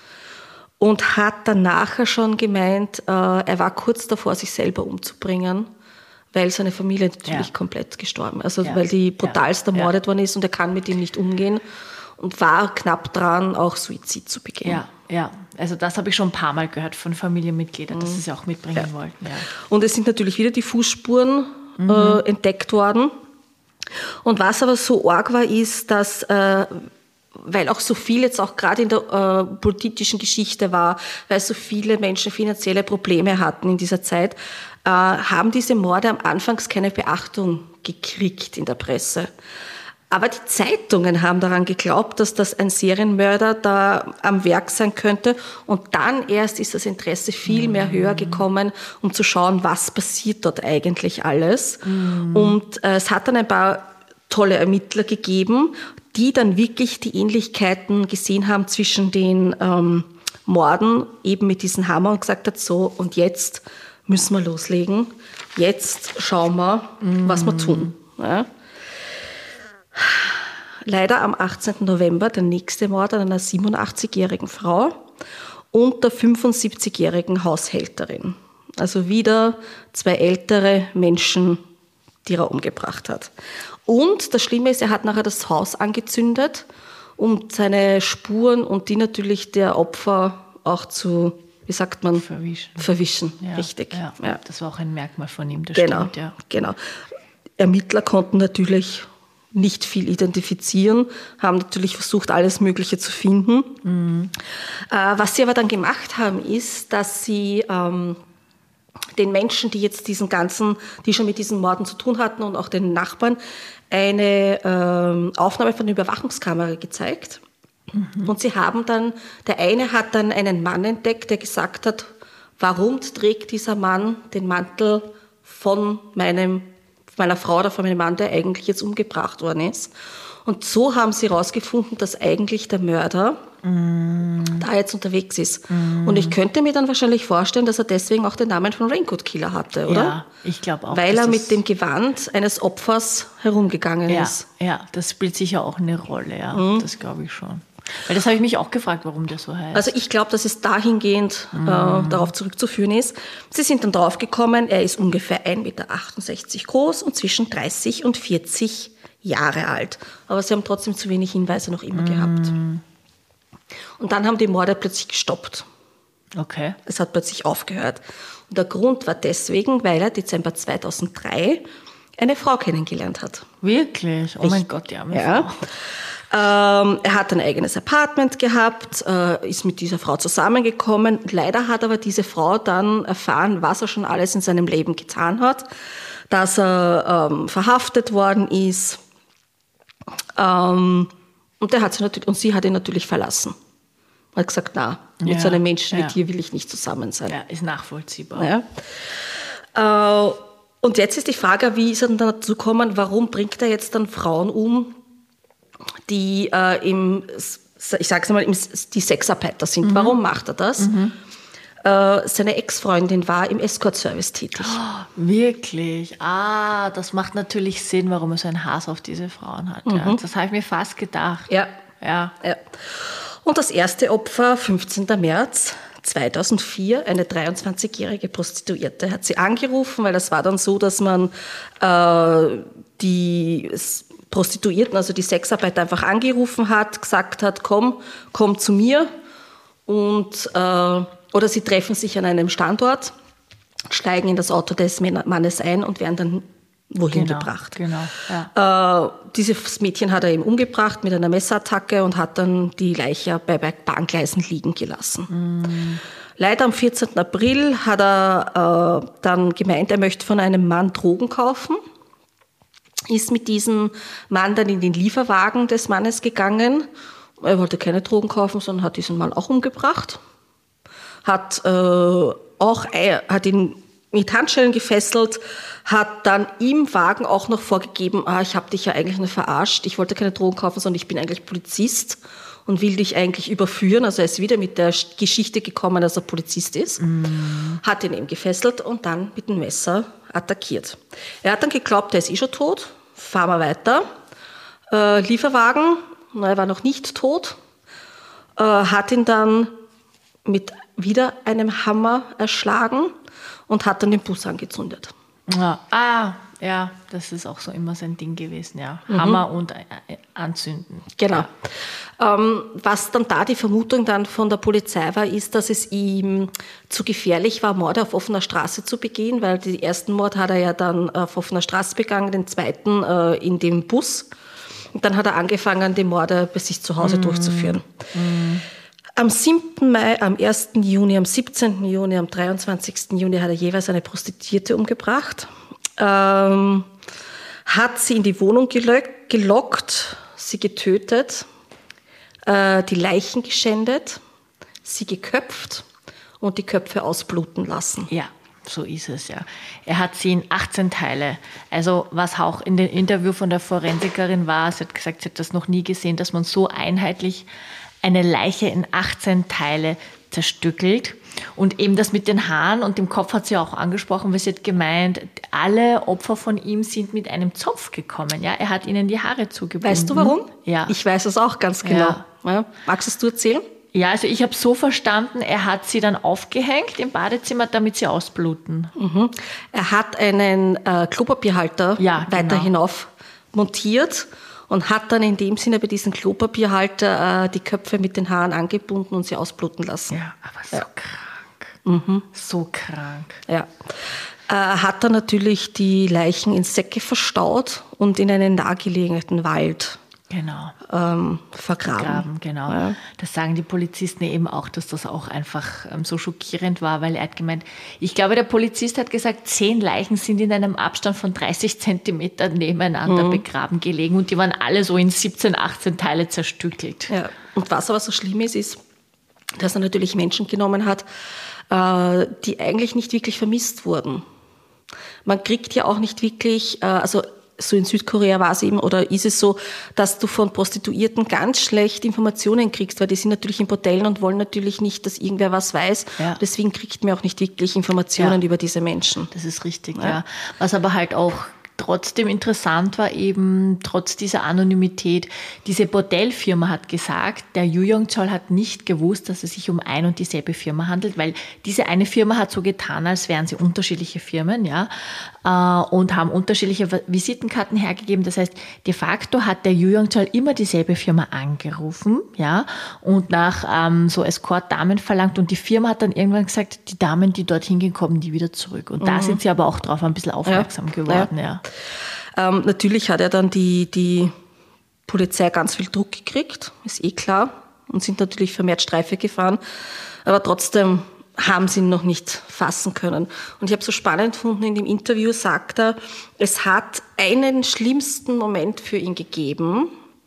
und hat dann nachher schon gemeint, äh, er war kurz davor, sich selber umzubringen, weil seine Familie natürlich ja. komplett gestorben ist. Also ja. weil die brutalst ja. ermordet ja. worden ist und er kann mit ihm nicht umgehen und war knapp dran, auch Suizid zu begehen. Ja, ja. Also das habe ich schon ein paar Mal gehört von Familienmitgliedern, mhm. dass sie es auch mitbringen ja. wollten. Ja. Und es sind natürlich wieder die Fußspuren mhm. äh, entdeckt worden. Und was aber so arg war, ist, dass, äh, weil auch so viel jetzt auch gerade in der äh, politischen Geschichte war, weil so viele Menschen finanzielle Probleme hatten in dieser Zeit, äh, haben diese Morde am Anfang keine Beachtung gekriegt in der Presse. Aber die Zeitungen haben daran geglaubt, dass das ein Serienmörder da am Werk sein könnte. Und dann erst ist das Interesse viel mehr höher gekommen, um zu schauen, was passiert dort eigentlich alles. Mhm. Und äh, es hat dann ein paar tolle Ermittler gegeben, die dann wirklich die Ähnlichkeiten gesehen haben zwischen den ähm, Morden, eben mit diesem Hammer, und gesagt hat, so, und jetzt müssen wir loslegen. Jetzt schauen wir, mhm. was wir tun. Ja? Leider am achtzehnten November der nächste Mord an einer siebenundachtzigjährigen Frau und der fünfundsiebzigjährigen Haushälterin. Also wieder zwei ältere Menschen, die er umgebracht hat. Und das Schlimme ist, er hat nachher das Haus angezündet, um seine Spuren und die natürlich der Opfer auch zu, wie sagt man? Verwischen. Verwischen, ja, richtig. Ja. Ja. Das war auch ein Merkmal von ihm, das genau, stimmt. Ja. Genau. Ermittler konnten natürlich nicht viel identifizieren, haben natürlich versucht, alles Mögliche zu finden. Mhm. Äh, was sie aber dann gemacht haben, ist, dass sie ähm, den Menschen, die jetzt diesen ganzen, die schon mit diesen Morden zu tun hatten und auch den Nachbarn, eine ähm, Aufnahme von der Überwachungskamera gezeigt. Mhm. Und sie haben dann, der eine hat dann einen Mann entdeckt, der gesagt hat, warum trägt dieser Mann den Mantel von meinem meiner Frau oder von meinem Mann, der eigentlich jetzt umgebracht worden ist. Und so haben sie herausgefunden, dass eigentlich der Mörder mm. da jetzt unterwegs ist. Mm. Und ich könnte mir dann wahrscheinlich vorstellen, dass er deswegen auch den Namen von Raincoat Killer hatte, oder? Ja, ich glaube auch. Weil er mit dem Gewand eines Opfers herumgegangen ja, ist. Ja, das spielt sicher auch eine Rolle, ja. Mm. Das glaube ich schon. Weil das habe ich mich auch gefragt, warum der so heißt. Also ich glaube, dass es dahingehend mm. äh, darauf zurückzuführen ist. Sie sind dann draufgekommen, er ist ungefähr ein Meter achtundsechzig groß und zwischen dreißig und vierzig Jahre alt. Aber sie haben trotzdem zu wenig Hinweise noch immer mm. gehabt. Und dann haben die Morde plötzlich gestoppt. Okay. Es hat plötzlich aufgehört. Und der Grund war deswegen, weil er Dezember zweitausenddrei eine Frau kennengelernt hat. Wirklich? Oh mein Gott, ja. ja. Frau. Ähm, er hat ein eigenes Apartment gehabt, äh, ist mit dieser Frau zusammengekommen. Leider hat aber diese Frau dann erfahren, was er schon alles in seinem Leben getan hat, dass er ähm, verhaftet worden ist. Ähm, und, der hat sie natürlich, und sie hat ihn natürlich verlassen. Er hat gesagt, na, mit ja, so einem Menschen ja. wie dir will ich nicht zusammen sein. Ja, ist nachvollziehbar. Ja. Äh, und jetzt ist die Frage, wie ist er dann dazu gekommen, warum bringt er jetzt dann Frauen um, die äh, im, ich sag's mal, im, die Sexarbeiter sind. Mhm. Warum macht er das? Mhm. Äh, seine Ex-Freundin war im Escort-Service tätig. Oh, wirklich? Ah, das macht natürlich Sinn, warum er so einen Hass auf diese Frauen hat. Mhm. Ja. Das habe ich mir fast gedacht. Ja. Ja. ja. Und das erste Opfer, fünfzehnten März zweitausendvier, eine dreiundzwanzigjährige Prostituierte, hat sie angerufen, weil das war dann so, dass man äh, die Prostituierten, also die Sexarbeiter einfach angerufen hat, gesagt hat, komm, komm zu mir und äh, oder sie treffen sich an einem Standort, steigen in das Auto des Mannes ein und werden dann wohin genau, gebracht. Genau, ja. Äh, dieses Mädchen hat er eben umgebracht mit einer Messerattacke und hat dann die Leiche bei Bahngleisen liegen gelassen. Mm. Leider am vierzehnten April hat er äh, dann gemeint, er möchte von einem Mann Drogen kaufen, ist mit diesem Mann dann in den Lieferwagen des Mannes gegangen. Er wollte keine Drogen kaufen, sondern hat diesen Mann auch umgebracht. Hat, äh, auch, äh, hat ihn mit Handschellen gefesselt, hat dann im Wagen auch noch vorgegeben, ah, ich habe dich ja eigentlich nur verarscht, ich wollte keine Drogen kaufen, sondern ich bin eigentlich Polizist und will dich eigentlich überführen. Also er ist wieder mit der Geschichte gekommen, dass er Polizist ist, mm. hat ihn eben gefesselt und dann mit dem Messer attackiert. Er hat dann geglaubt, er ist eh schon tot, fahren wir weiter. Äh, Lieferwagen, na, er war noch nicht tot, äh, hat ihn dann mit wieder einem Hammer erschlagen und hat dann den Bus angezündet. Ja. Ah, ja, das ist auch so immer sein Ding gewesen, ja. Mhm. Hammer und äh, anzünden. Genau. Ja. Ähm, was dann da die Vermutung dann von der Polizei war, ist, dass es ihm zu gefährlich war, Morde auf offener Straße zu begehen, weil den ersten Mord hat er ja dann auf offener Straße begangen, den zweiten äh, in dem Bus. Und dann hat er angefangen, die Morde bei sich zu Hause mhm. durchzuführen. Mhm. Am siebten Mai, am ersten Juni, am siebzehnten Juni, am dreiundzwanzigsten Juni hat er jeweils eine Prostituierte umgebracht, ähm, hat sie in die Wohnung gelockt, gelockt sie getötet, äh, die Leichen geschändet, sie geköpft und die Köpfe ausbluten lassen. Ja, so ist es, ja. Er hat sie in achtzehn Teile, also was auch in dem Interview von der Forensikerin war, sie hat gesagt, sie hat das noch nie gesehen, dass man so einheitlich eine Leiche in achtzehn Teile zerstückelt. Und eben das mit den Haaren und dem Kopf hat sie auch angesprochen, weil sie hat gemeint, alle Opfer von ihm sind mit einem Zopf gekommen. Ja, er hat ihnen die Haare zugebunden. Weißt du warum? Ja. Ich weiß es auch ganz genau. Ja. Ja. Magst es du erzählen? Ja, also ich habe so verstanden, er hat sie dann aufgehängt im Badezimmer, damit sie ausbluten. Mhm. Er hat einen äh, Klopapierhalter ja, weiter genau. hinauf montiert und hat dann in dem Sinne bei diesem Klopapierhalter äh, die Köpfe mit den Haaren angebunden und sie ausbluten lassen. Ja, aber so ja. krank. Mhm. So krank. Ja. Er hat dann natürlich die Leichen in Säcke verstaut und in einen nahegelegenen Wald genau. ähm, vergraben. vergraben genau. Ja. Das sagen die Polizisten eben auch, dass das auch einfach ähm, so schockierend war, weil er hat gemeint, ich glaube, der Polizist hat gesagt, zehn Leichen sind in einem Abstand von dreißig Zentimeter nebeneinander mhm. begraben gelegen und die waren alle so in siebzehn, achtzehn Teile zerstückelt. Ja. Und was aber so schlimm ist, ist, dass er natürlich Menschen genommen hat, äh, die eigentlich nicht wirklich vermisst wurden. Man kriegt ja auch nicht wirklich, äh, also so in Südkorea war es eben, oder ist es so, dass du von Prostituierten ganz schlecht Informationen kriegst, weil die sind natürlich in Bordellen und wollen natürlich nicht, dass irgendwer was weiß. Ja. Deswegen kriegt man auch nicht wirklich Informationen ja. über diese Menschen. Das ist richtig, ja. ja. Was aber halt auch trotzdem interessant war, eben trotz dieser Anonymität, diese Bordellfirma hat gesagt, der Yu Yong-chol hat nicht gewusst, dass es sich um ein und dieselbe Firma handelt, weil diese eine Firma hat so getan, als wären sie unterschiedliche Firmen, ja, und haben unterschiedliche Visitenkarten hergegeben. Das heißt, de facto hat der Yu Yong-chol immer dieselbe Firma angerufen, ja, und nach ähm, so Escort-Damen verlangt und die Firma hat dann irgendwann gesagt, die Damen, die dorthin gehen, kommen die wieder zurück. Und mhm. da sind sie aber auch drauf ein bisschen aufmerksam ja. geworden, ja. ja. Ähm, natürlich hat er dann die, die Polizei ganz viel Druck gekriegt, ist eh klar, und sind natürlich vermehrt Streife gefahren, aber trotzdem haben sie ihn noch nicht fassen können. Und ich habe so spannend gefunden, in dem Interview sagt er, es hat einen schlimmsten Moment für ihn gegeben,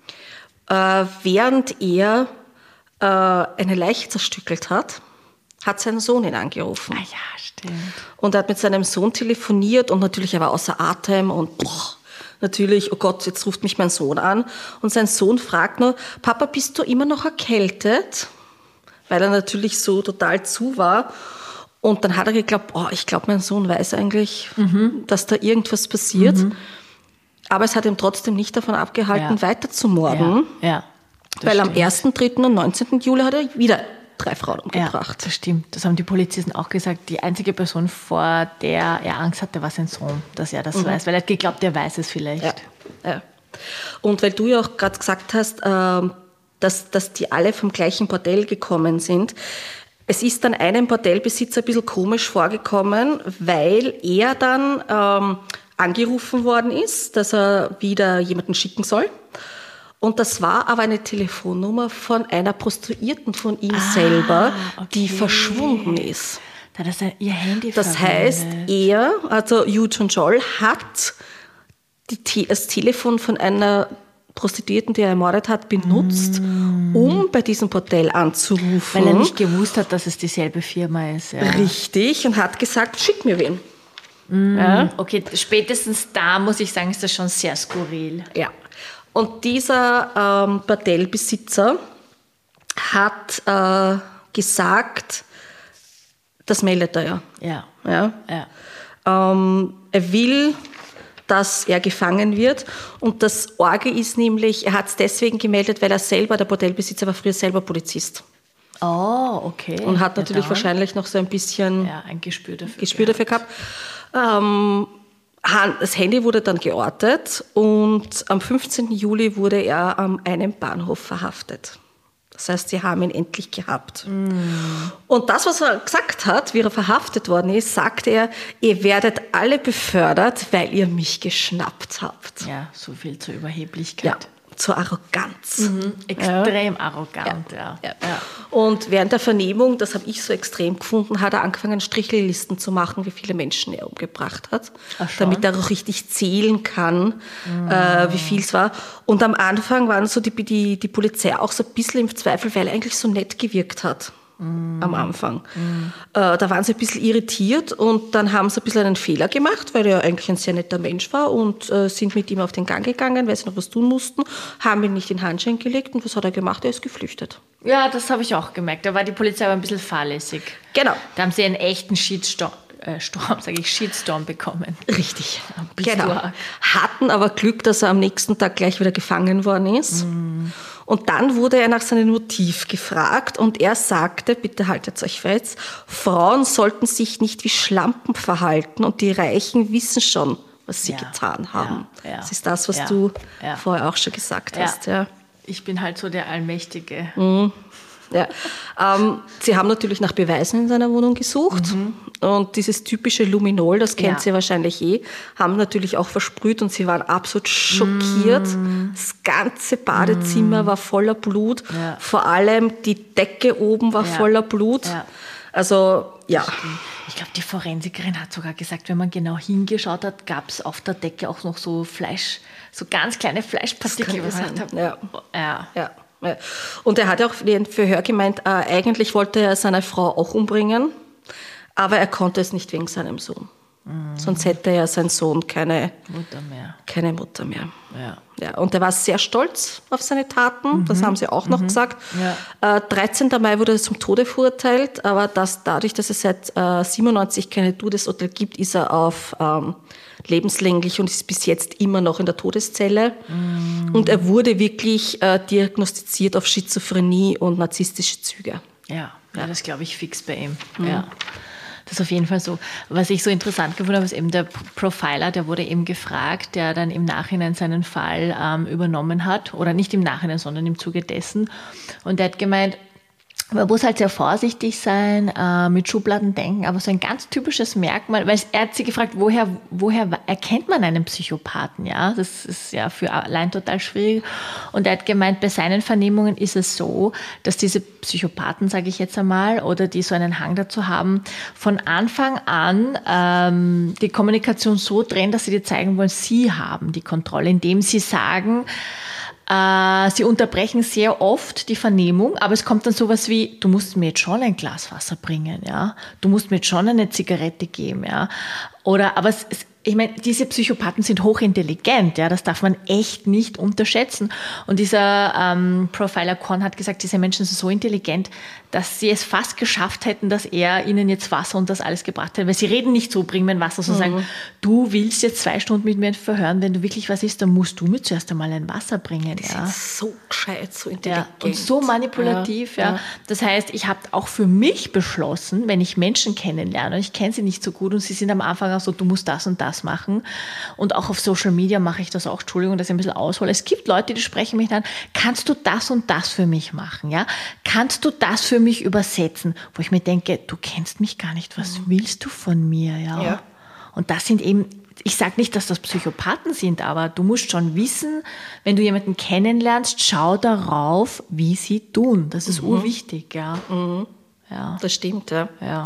äh, während er äh, eine Leiche zerstückelt hat, hat sein Sohn ihn angerufen. Ah ja, stimmt. Und er hat mit seinem Sohn telefoniert und natürlich er war außer Atem und boah, natürlich, oh Gott, jetzt ruft mich mein Sohn an. Und sein Sohn fragt nur, Papa, bist du immer noch erkältet? Weil er natürlich so total zu war. Und dann hat er geglaubt, oh, ich glaube, mein Sohn weiß eigentlich, mhm. dass da irgendwas passiert. Mhm. Aber es hat ihn trotzdem nicht davon abgehalten, ja. weiter zu morden. Ja. ja. Weil stimmt. am ersten, dritten und neunzehnten Juli hat er wieder drei Frauen umgebracht. Ja, das stimmt. Das haben die Polizisten auch gesagt. Die einzige Person, vor der er Angst hatte, war sein Sohn, dass er das mhm. weiß. Weil er hat geglaubt, er weiß es vielleicht. Ja. Ja. Und weil du ja auch gerade gesagt hast, dass, dass die alle vom gleichen Bordell gekommen sind, es ist dann einem Bordellbesitzer ein bisschen komisch vorgekommen, weil er dann ähm, angerufen worden ist, dass er wieder jemanden schicken soll. Und das war aber eine Telefonnummer von einer Prostituierten von ihm ah, selber, okay. die verschwunden ist. Da hat er ihr Handy Das heißt, er, also Yu Chun-chol, hat die, das Telefon von einer Prostituierten, die er ermordet hat, benutzt, mm. um bei diesem Bordell anzurufen. Weil er nicht gewusst hat, dass es dieselbe Firma ist. Ja. Richtig, und hat gesagt, schick mir wen. Mm. Ja. Okay, spätestens da, muss ich sagen, ist das schon sehr skurril. Ja. Und dieser ähm, Bordellbesitzer hat äh, gesagt, das meldet er ja. Ja. ja. ja. Ähm, er will, dass er gefangen wird. Und das Orge ist nämlich, er hat es deswegen gemeldet, weil er selber, der Bordellbesitzer war früher selber Polizist. Oh, okay. Und hat natürlich ja, wahrscheinlich noch so ein bisschen ja, ein Gespür dafür Gespür dafür gehabt. Ähm, Das Handy wurde dann geortet und am fünfzehnten Juli wurde er an einem Bahnhof verhaftet. Das heißt, sie haben ihn endlich gehabt. Mm. Und das, was er gesagt hat, wie er verhaftet worden ist, sagte er, ihr werdet alle befördert, weil ihr mich geschnappt habt. Ja, so viel zur Überheblichkeit. Ja. Zur Arroganz. Mhm, extrem ja. arrogant, ja. Ja. Ja. Und während der Vernehmung, das habe ich so extrem gefunden, hat er angefangen, Strichlisten zu machen, wie viele Menschen er umgebracht hat, damit er auch richtig zählen kann, mhm. äh, wie viel es war. Und am Anfang waren so die, die, die Polizei auch so ein bisschen im Zweifel, weil er eigentlich so nett gewirkt hat. Mm. Am Anfang. Mm. Äh, da waren sie ein bisschen irritiert und dann haben sie ein bisschen einen Fehler gemacht, weil er eigentlich ein sehr netter Mensch war und äh, sind mit ihm auf den Gang gegangen, weil sie noch was tun mussten, haben ihn nicht in Handschellen gelegt und was hat er gemacht? Er ist geflüchtet. Ja, das habe ich auch gemerkt. Da war die Polizei aber ein bisschen fahrlässig. Genau. Da haben sie einen echten Shitstorm, äh, Storm, sage ich, Shitstorm bekommen. Richtig. Genau. Hatten aber Glück, dass er am nächsten Tag gleich wieder gefangen worden ist. Mm. Und dann wurde er nach seinem Motiv gefragt und er sagte, bitte haltet euch fest, Frauen sollten sich nicht wie Schlampen verhalten und die Reichen wissen schon, was sie ja, getan haben. Ja, ja, das ist das, was ja, du ja. vorher auch schon gesagt hast. Ja. Ich bin halt so der Allmächtige. Mhm. Ja. Ähm, sie haben natürlich nach Beweisen in seiner Wohnung gesucht mhm. und dieses typische Luminol, das kennt ja. sie wahrscheinlich eh, haben natürlich auch versprüht und sie waren absolut schockiert. Mhm. Das ganze Badezimmer mhm. war voller Blut, ja. vor allem die Decke oben war ja. voller Blut. Ja. Also, ja. Ich glaube, die Forensikerin hat sogar gesagt, wenn man genau hingeschaut hat, gab es auf der Decke auch noch so Fleisch, so ganz kleine Fleischpartikel. Das kann sein. Ja. Ja. ja. Und er hat auch in dem Verhör gemeint, äh, eigentlich wollte er seine Frau auch umbringen, aber er konnte es nicht wegen seinem Sohn. Mhm. Sonst hätte er sein Sohn keine Mutter mehr. Keine Mutter mehr. Ja. Ja, und er war sehr stolz auf seine Taten, mhm. das haben sie auch noch mhm. gesagt. Ja. Äh, dreizehnten Mai wurde er zum Tode verurteilt, aber das, dadurch, dass es seit äh, siebenundneunzig keine Todesurteil gibt, ist er auf ähm, lebenslänglich und ist bis jetzt immer noch in der Todeszelle. Mm. Und er wurde wirklich äh, diagnostiziert auf Schizophrenie und narzisstische Züge. Ja, ja, das glaube ich fix bei ihm. Mm. Ja. Das ist auf jeden Fall so. Was ich so interessant gefunden habe, ist eben der Profiler, der wurde eben gefragt, der dann im Nachhinein seinen Fall ähm, übernommen hat. Oder nicht im Nachhinein, sondern im Zuge dessen. Und der hat gemeint, man muss halt sehr vorsichtig sein, äh, mit Schubladen denken, aber so ein ganz typisches Merkmal, weil er hat sie gefragt, woher, woher erkennt man einen Psychopathen, ja? Das ist ja für allein total schwierig. Und er hat gemeint, bei seinen Vernehmungen ist es so, dass diese Psychopathen, sage ich jetzt einmal, oder die so einen Hang dazu haben, von Anfang an ähm, die Kommunikation so drehen, dass sie dir zeigen wollen, sie haben die Kontrolle, indem sie sagen, Äh, sie unterbrechen sehr oft die Vernehmung, aber es kommt dann sowas wie, du musst mir jetzt schon ein Glas Wasser bringen, ja, du musst mir jetzt schon eine Zigarette geben, ja, oder, aber es, es, ich meine, diese Psychopathen sind hochintelligent, ja, das darf man echt nicht unterschätzen. Und dieser ähm, Profiler Korn hat gesagt, diese Menschen sind so intelligent, dass sie es fast geschafft hätten, dass er ihnen jetzt Wasser und das alles gebracht hätte. Weil sie reden nicht so, bring mir ein Wasser, sondern mhm. sagen, du willst jetzt zwei Stunden mit mir verhören, wenn du wirklich was isst, dann musst du mir zuerst einmal ein Wasser bringen. Die ja. sind so gescheit, so intelligent. Ja, und so manipulativ. Ja. Ja. Das heißt, ich habe auch für mich beschlossen, wenn ich Menschen kennenlerne, und ich kenne sie nicht so gut und sie sind am Anfang auch so, du musst das und das machen. Und auch auf Social Media mache ich das auch, Entschuldigung, dass ich ein bisschen aushole. Es gibt Leute, die sprechen mich an, kannst du das und das für mich machen? Ja? Kannst du das für mich übersetzen? Wo ich mir denke, du kennst mich gar nicht, was mhm. willst du von mir? Ja? Ja. Und das sind eben, ich sage nicht, dass das Psychopathen sind, aber du musst schon wissen, wenn du jemanden kennenlernst, schau darauf, wie sie tun. Das ist mhm. urwichtig. Ja. Mhm. Ja. Das stimmt, ja. Ja,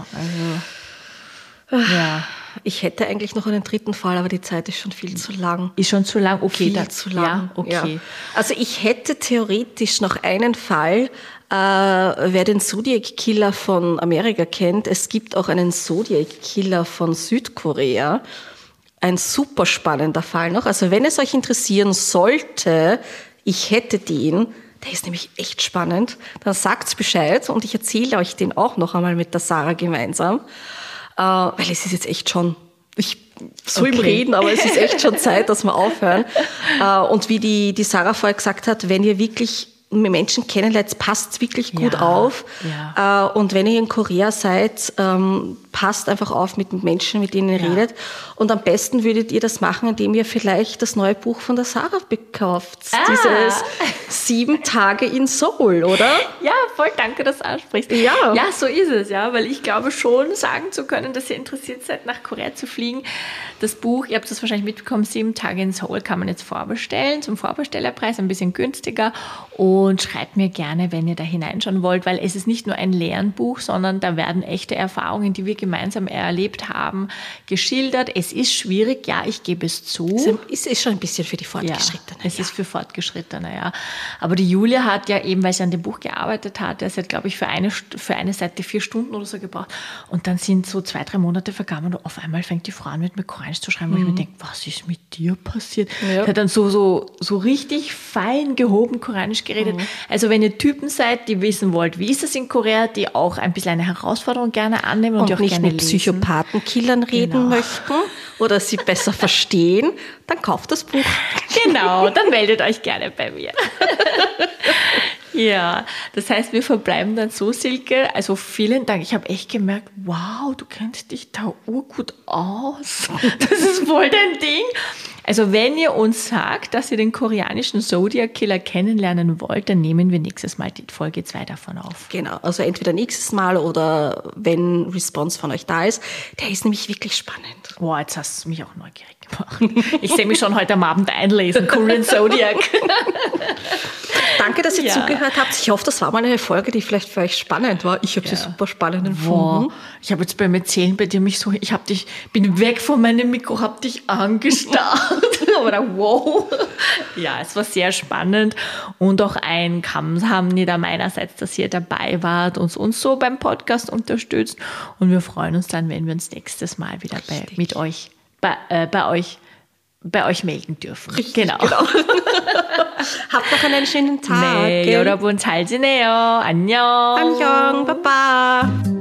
also... Ja. Ich hätte eigentlich noch einen dritten Fall, aber die Zeit ist schon viel zu lang. Ist schon zu lang? Okay. Viel da, zu lang. Ja, okay. Ja. Also ich hätte theoretisch noch einen Fall, äh, wer den Zodiac-Killer von Amerika kennt. Es gibt auch einen Zodiac-Killer von Südkorea. Ein super spannender Fall noch. Also wenn es euch interessieren sollte, ich hätte den, der ist nämlich echt spannend, dann sagt's Bescheid und ich erzähle euch den auch noch einmal mit der Sarah gemeinsam. Uh, weil es ist jetzt echt schon, ich so okay. im Reden, aber es ist echt schon Zeit, dass wir aufhören. Uh, und wie die, die Sarah vorher gesagt hat, wenn ihr wirklich Menschen kennenlernt, passt wirklich gut ja, auf. Ja. Uh, und wenn ihr in Korea seid, um, passt einfach auf mit Menschen, mit denen ihr ja. redet. Und am besten würdet ihr das machen, indem ihr vielleicht das neue Buch von der Sarah bekauft. Ah. Dieses Sieben Tage in Seoul, oder? Ja, voll danke, dass du ansprichst. Ja. ja, so ist es, ja, weil ich glaube schon sagen zu können, dass ihr interessiert seid, nach Korea zu fliegen. Das Buch, ihr habt das wahrscheinlich mitbekommen, Sieben Tage in Seoul kann man jetzt vorbestellen, zum Vorbestellerpreis, ein bisschen günstiger. Und schreibt mir gerne, wenn ihr da hineinschauen wollt, weil es ist nicht nur ein Lernbuch, sondern da werden echte Erfahrungen, die wir gemeinsam erlebt haben, geschildert. Es ist schwierig, ja, ich gebe es zu. Es ist schon ein bisschen für die Fortgeschrittenen. Ja, es ja. ist für Fortgeschrittene, ja. Aber die Julia hat ja eben, weil sie an dem Buch gearbeitet hat, sie hat, glaube ich, für eine, für eine Seite vier Stunden oder so gebraucht. Und dann sind so zwei, drei Monate vergangen und auf einmal fängt die Frau an, mit mir Koreanisch zu schreiben, wo mhm. ich mir denke, was ist mit dir passiert? Ja. Sie hat dann so, so, so richtig fein gehoben Koreanisch geredet. Mhm. Also wenn ihr Typen seid, die wissen wollt, wie ist es in Korea, die auch ein bisschen eine Herausforderung gerne annehmen und, und die auch nicht gerne mit Psychopathenkillern reden genau. möchten oder sie besser verstehen, dann kauft das Buch. Genau, dann meldet euch gerne bei mir. Ja, das heißt, wir verbleiben dann so, Silke. Also vielen Dank. Ich habe echt gemerkt, wow, du kennst dich da urgut aus. Das ist voll dein Ding. Also wenn ihr uns sagt, dass ihr den koreanischen Zodiac-Killer kennenlernen wollt, dann nehmen wir nächstes Mal die Folge zwei davon auf. Genau, also entweder nächstes Mal oder wenn Response von euch da ist. Der ist nämlich wirklich spannend. Boah, jetzt hast du mich auch neugierig gemacht. Ich sehe mich schon heute am Abend einlesen. Korean Zodiac. Danke, dass ihr ja. zugehört habt. Ich hoffe, das war mal eine Folge, die vielleicht für euch spannend war. Ich habe sie ja. super spannend empfunden. Wow. Ich habe jetzt beim Erzählen bei dir mich so, ich habe dich, bin weg von meinem Mikro, habe dich angestarrt. Aber da, wow. Ja, es war sehr spannend und auch ein Kamsahamnida meinerseits, dass ihr dabei wart und uns so beim Podcast unterstützt. Und wir freuen uns dann, wenn wir uns nächstes Mal wieder bei, mit euch, bei, äh, bei euch, bei euch melden dürfen. Richtig, genau. genau. Habt noch einen schönen Tag. 네, 여러분 잘 지내요. 안녕. 안녕. Baba.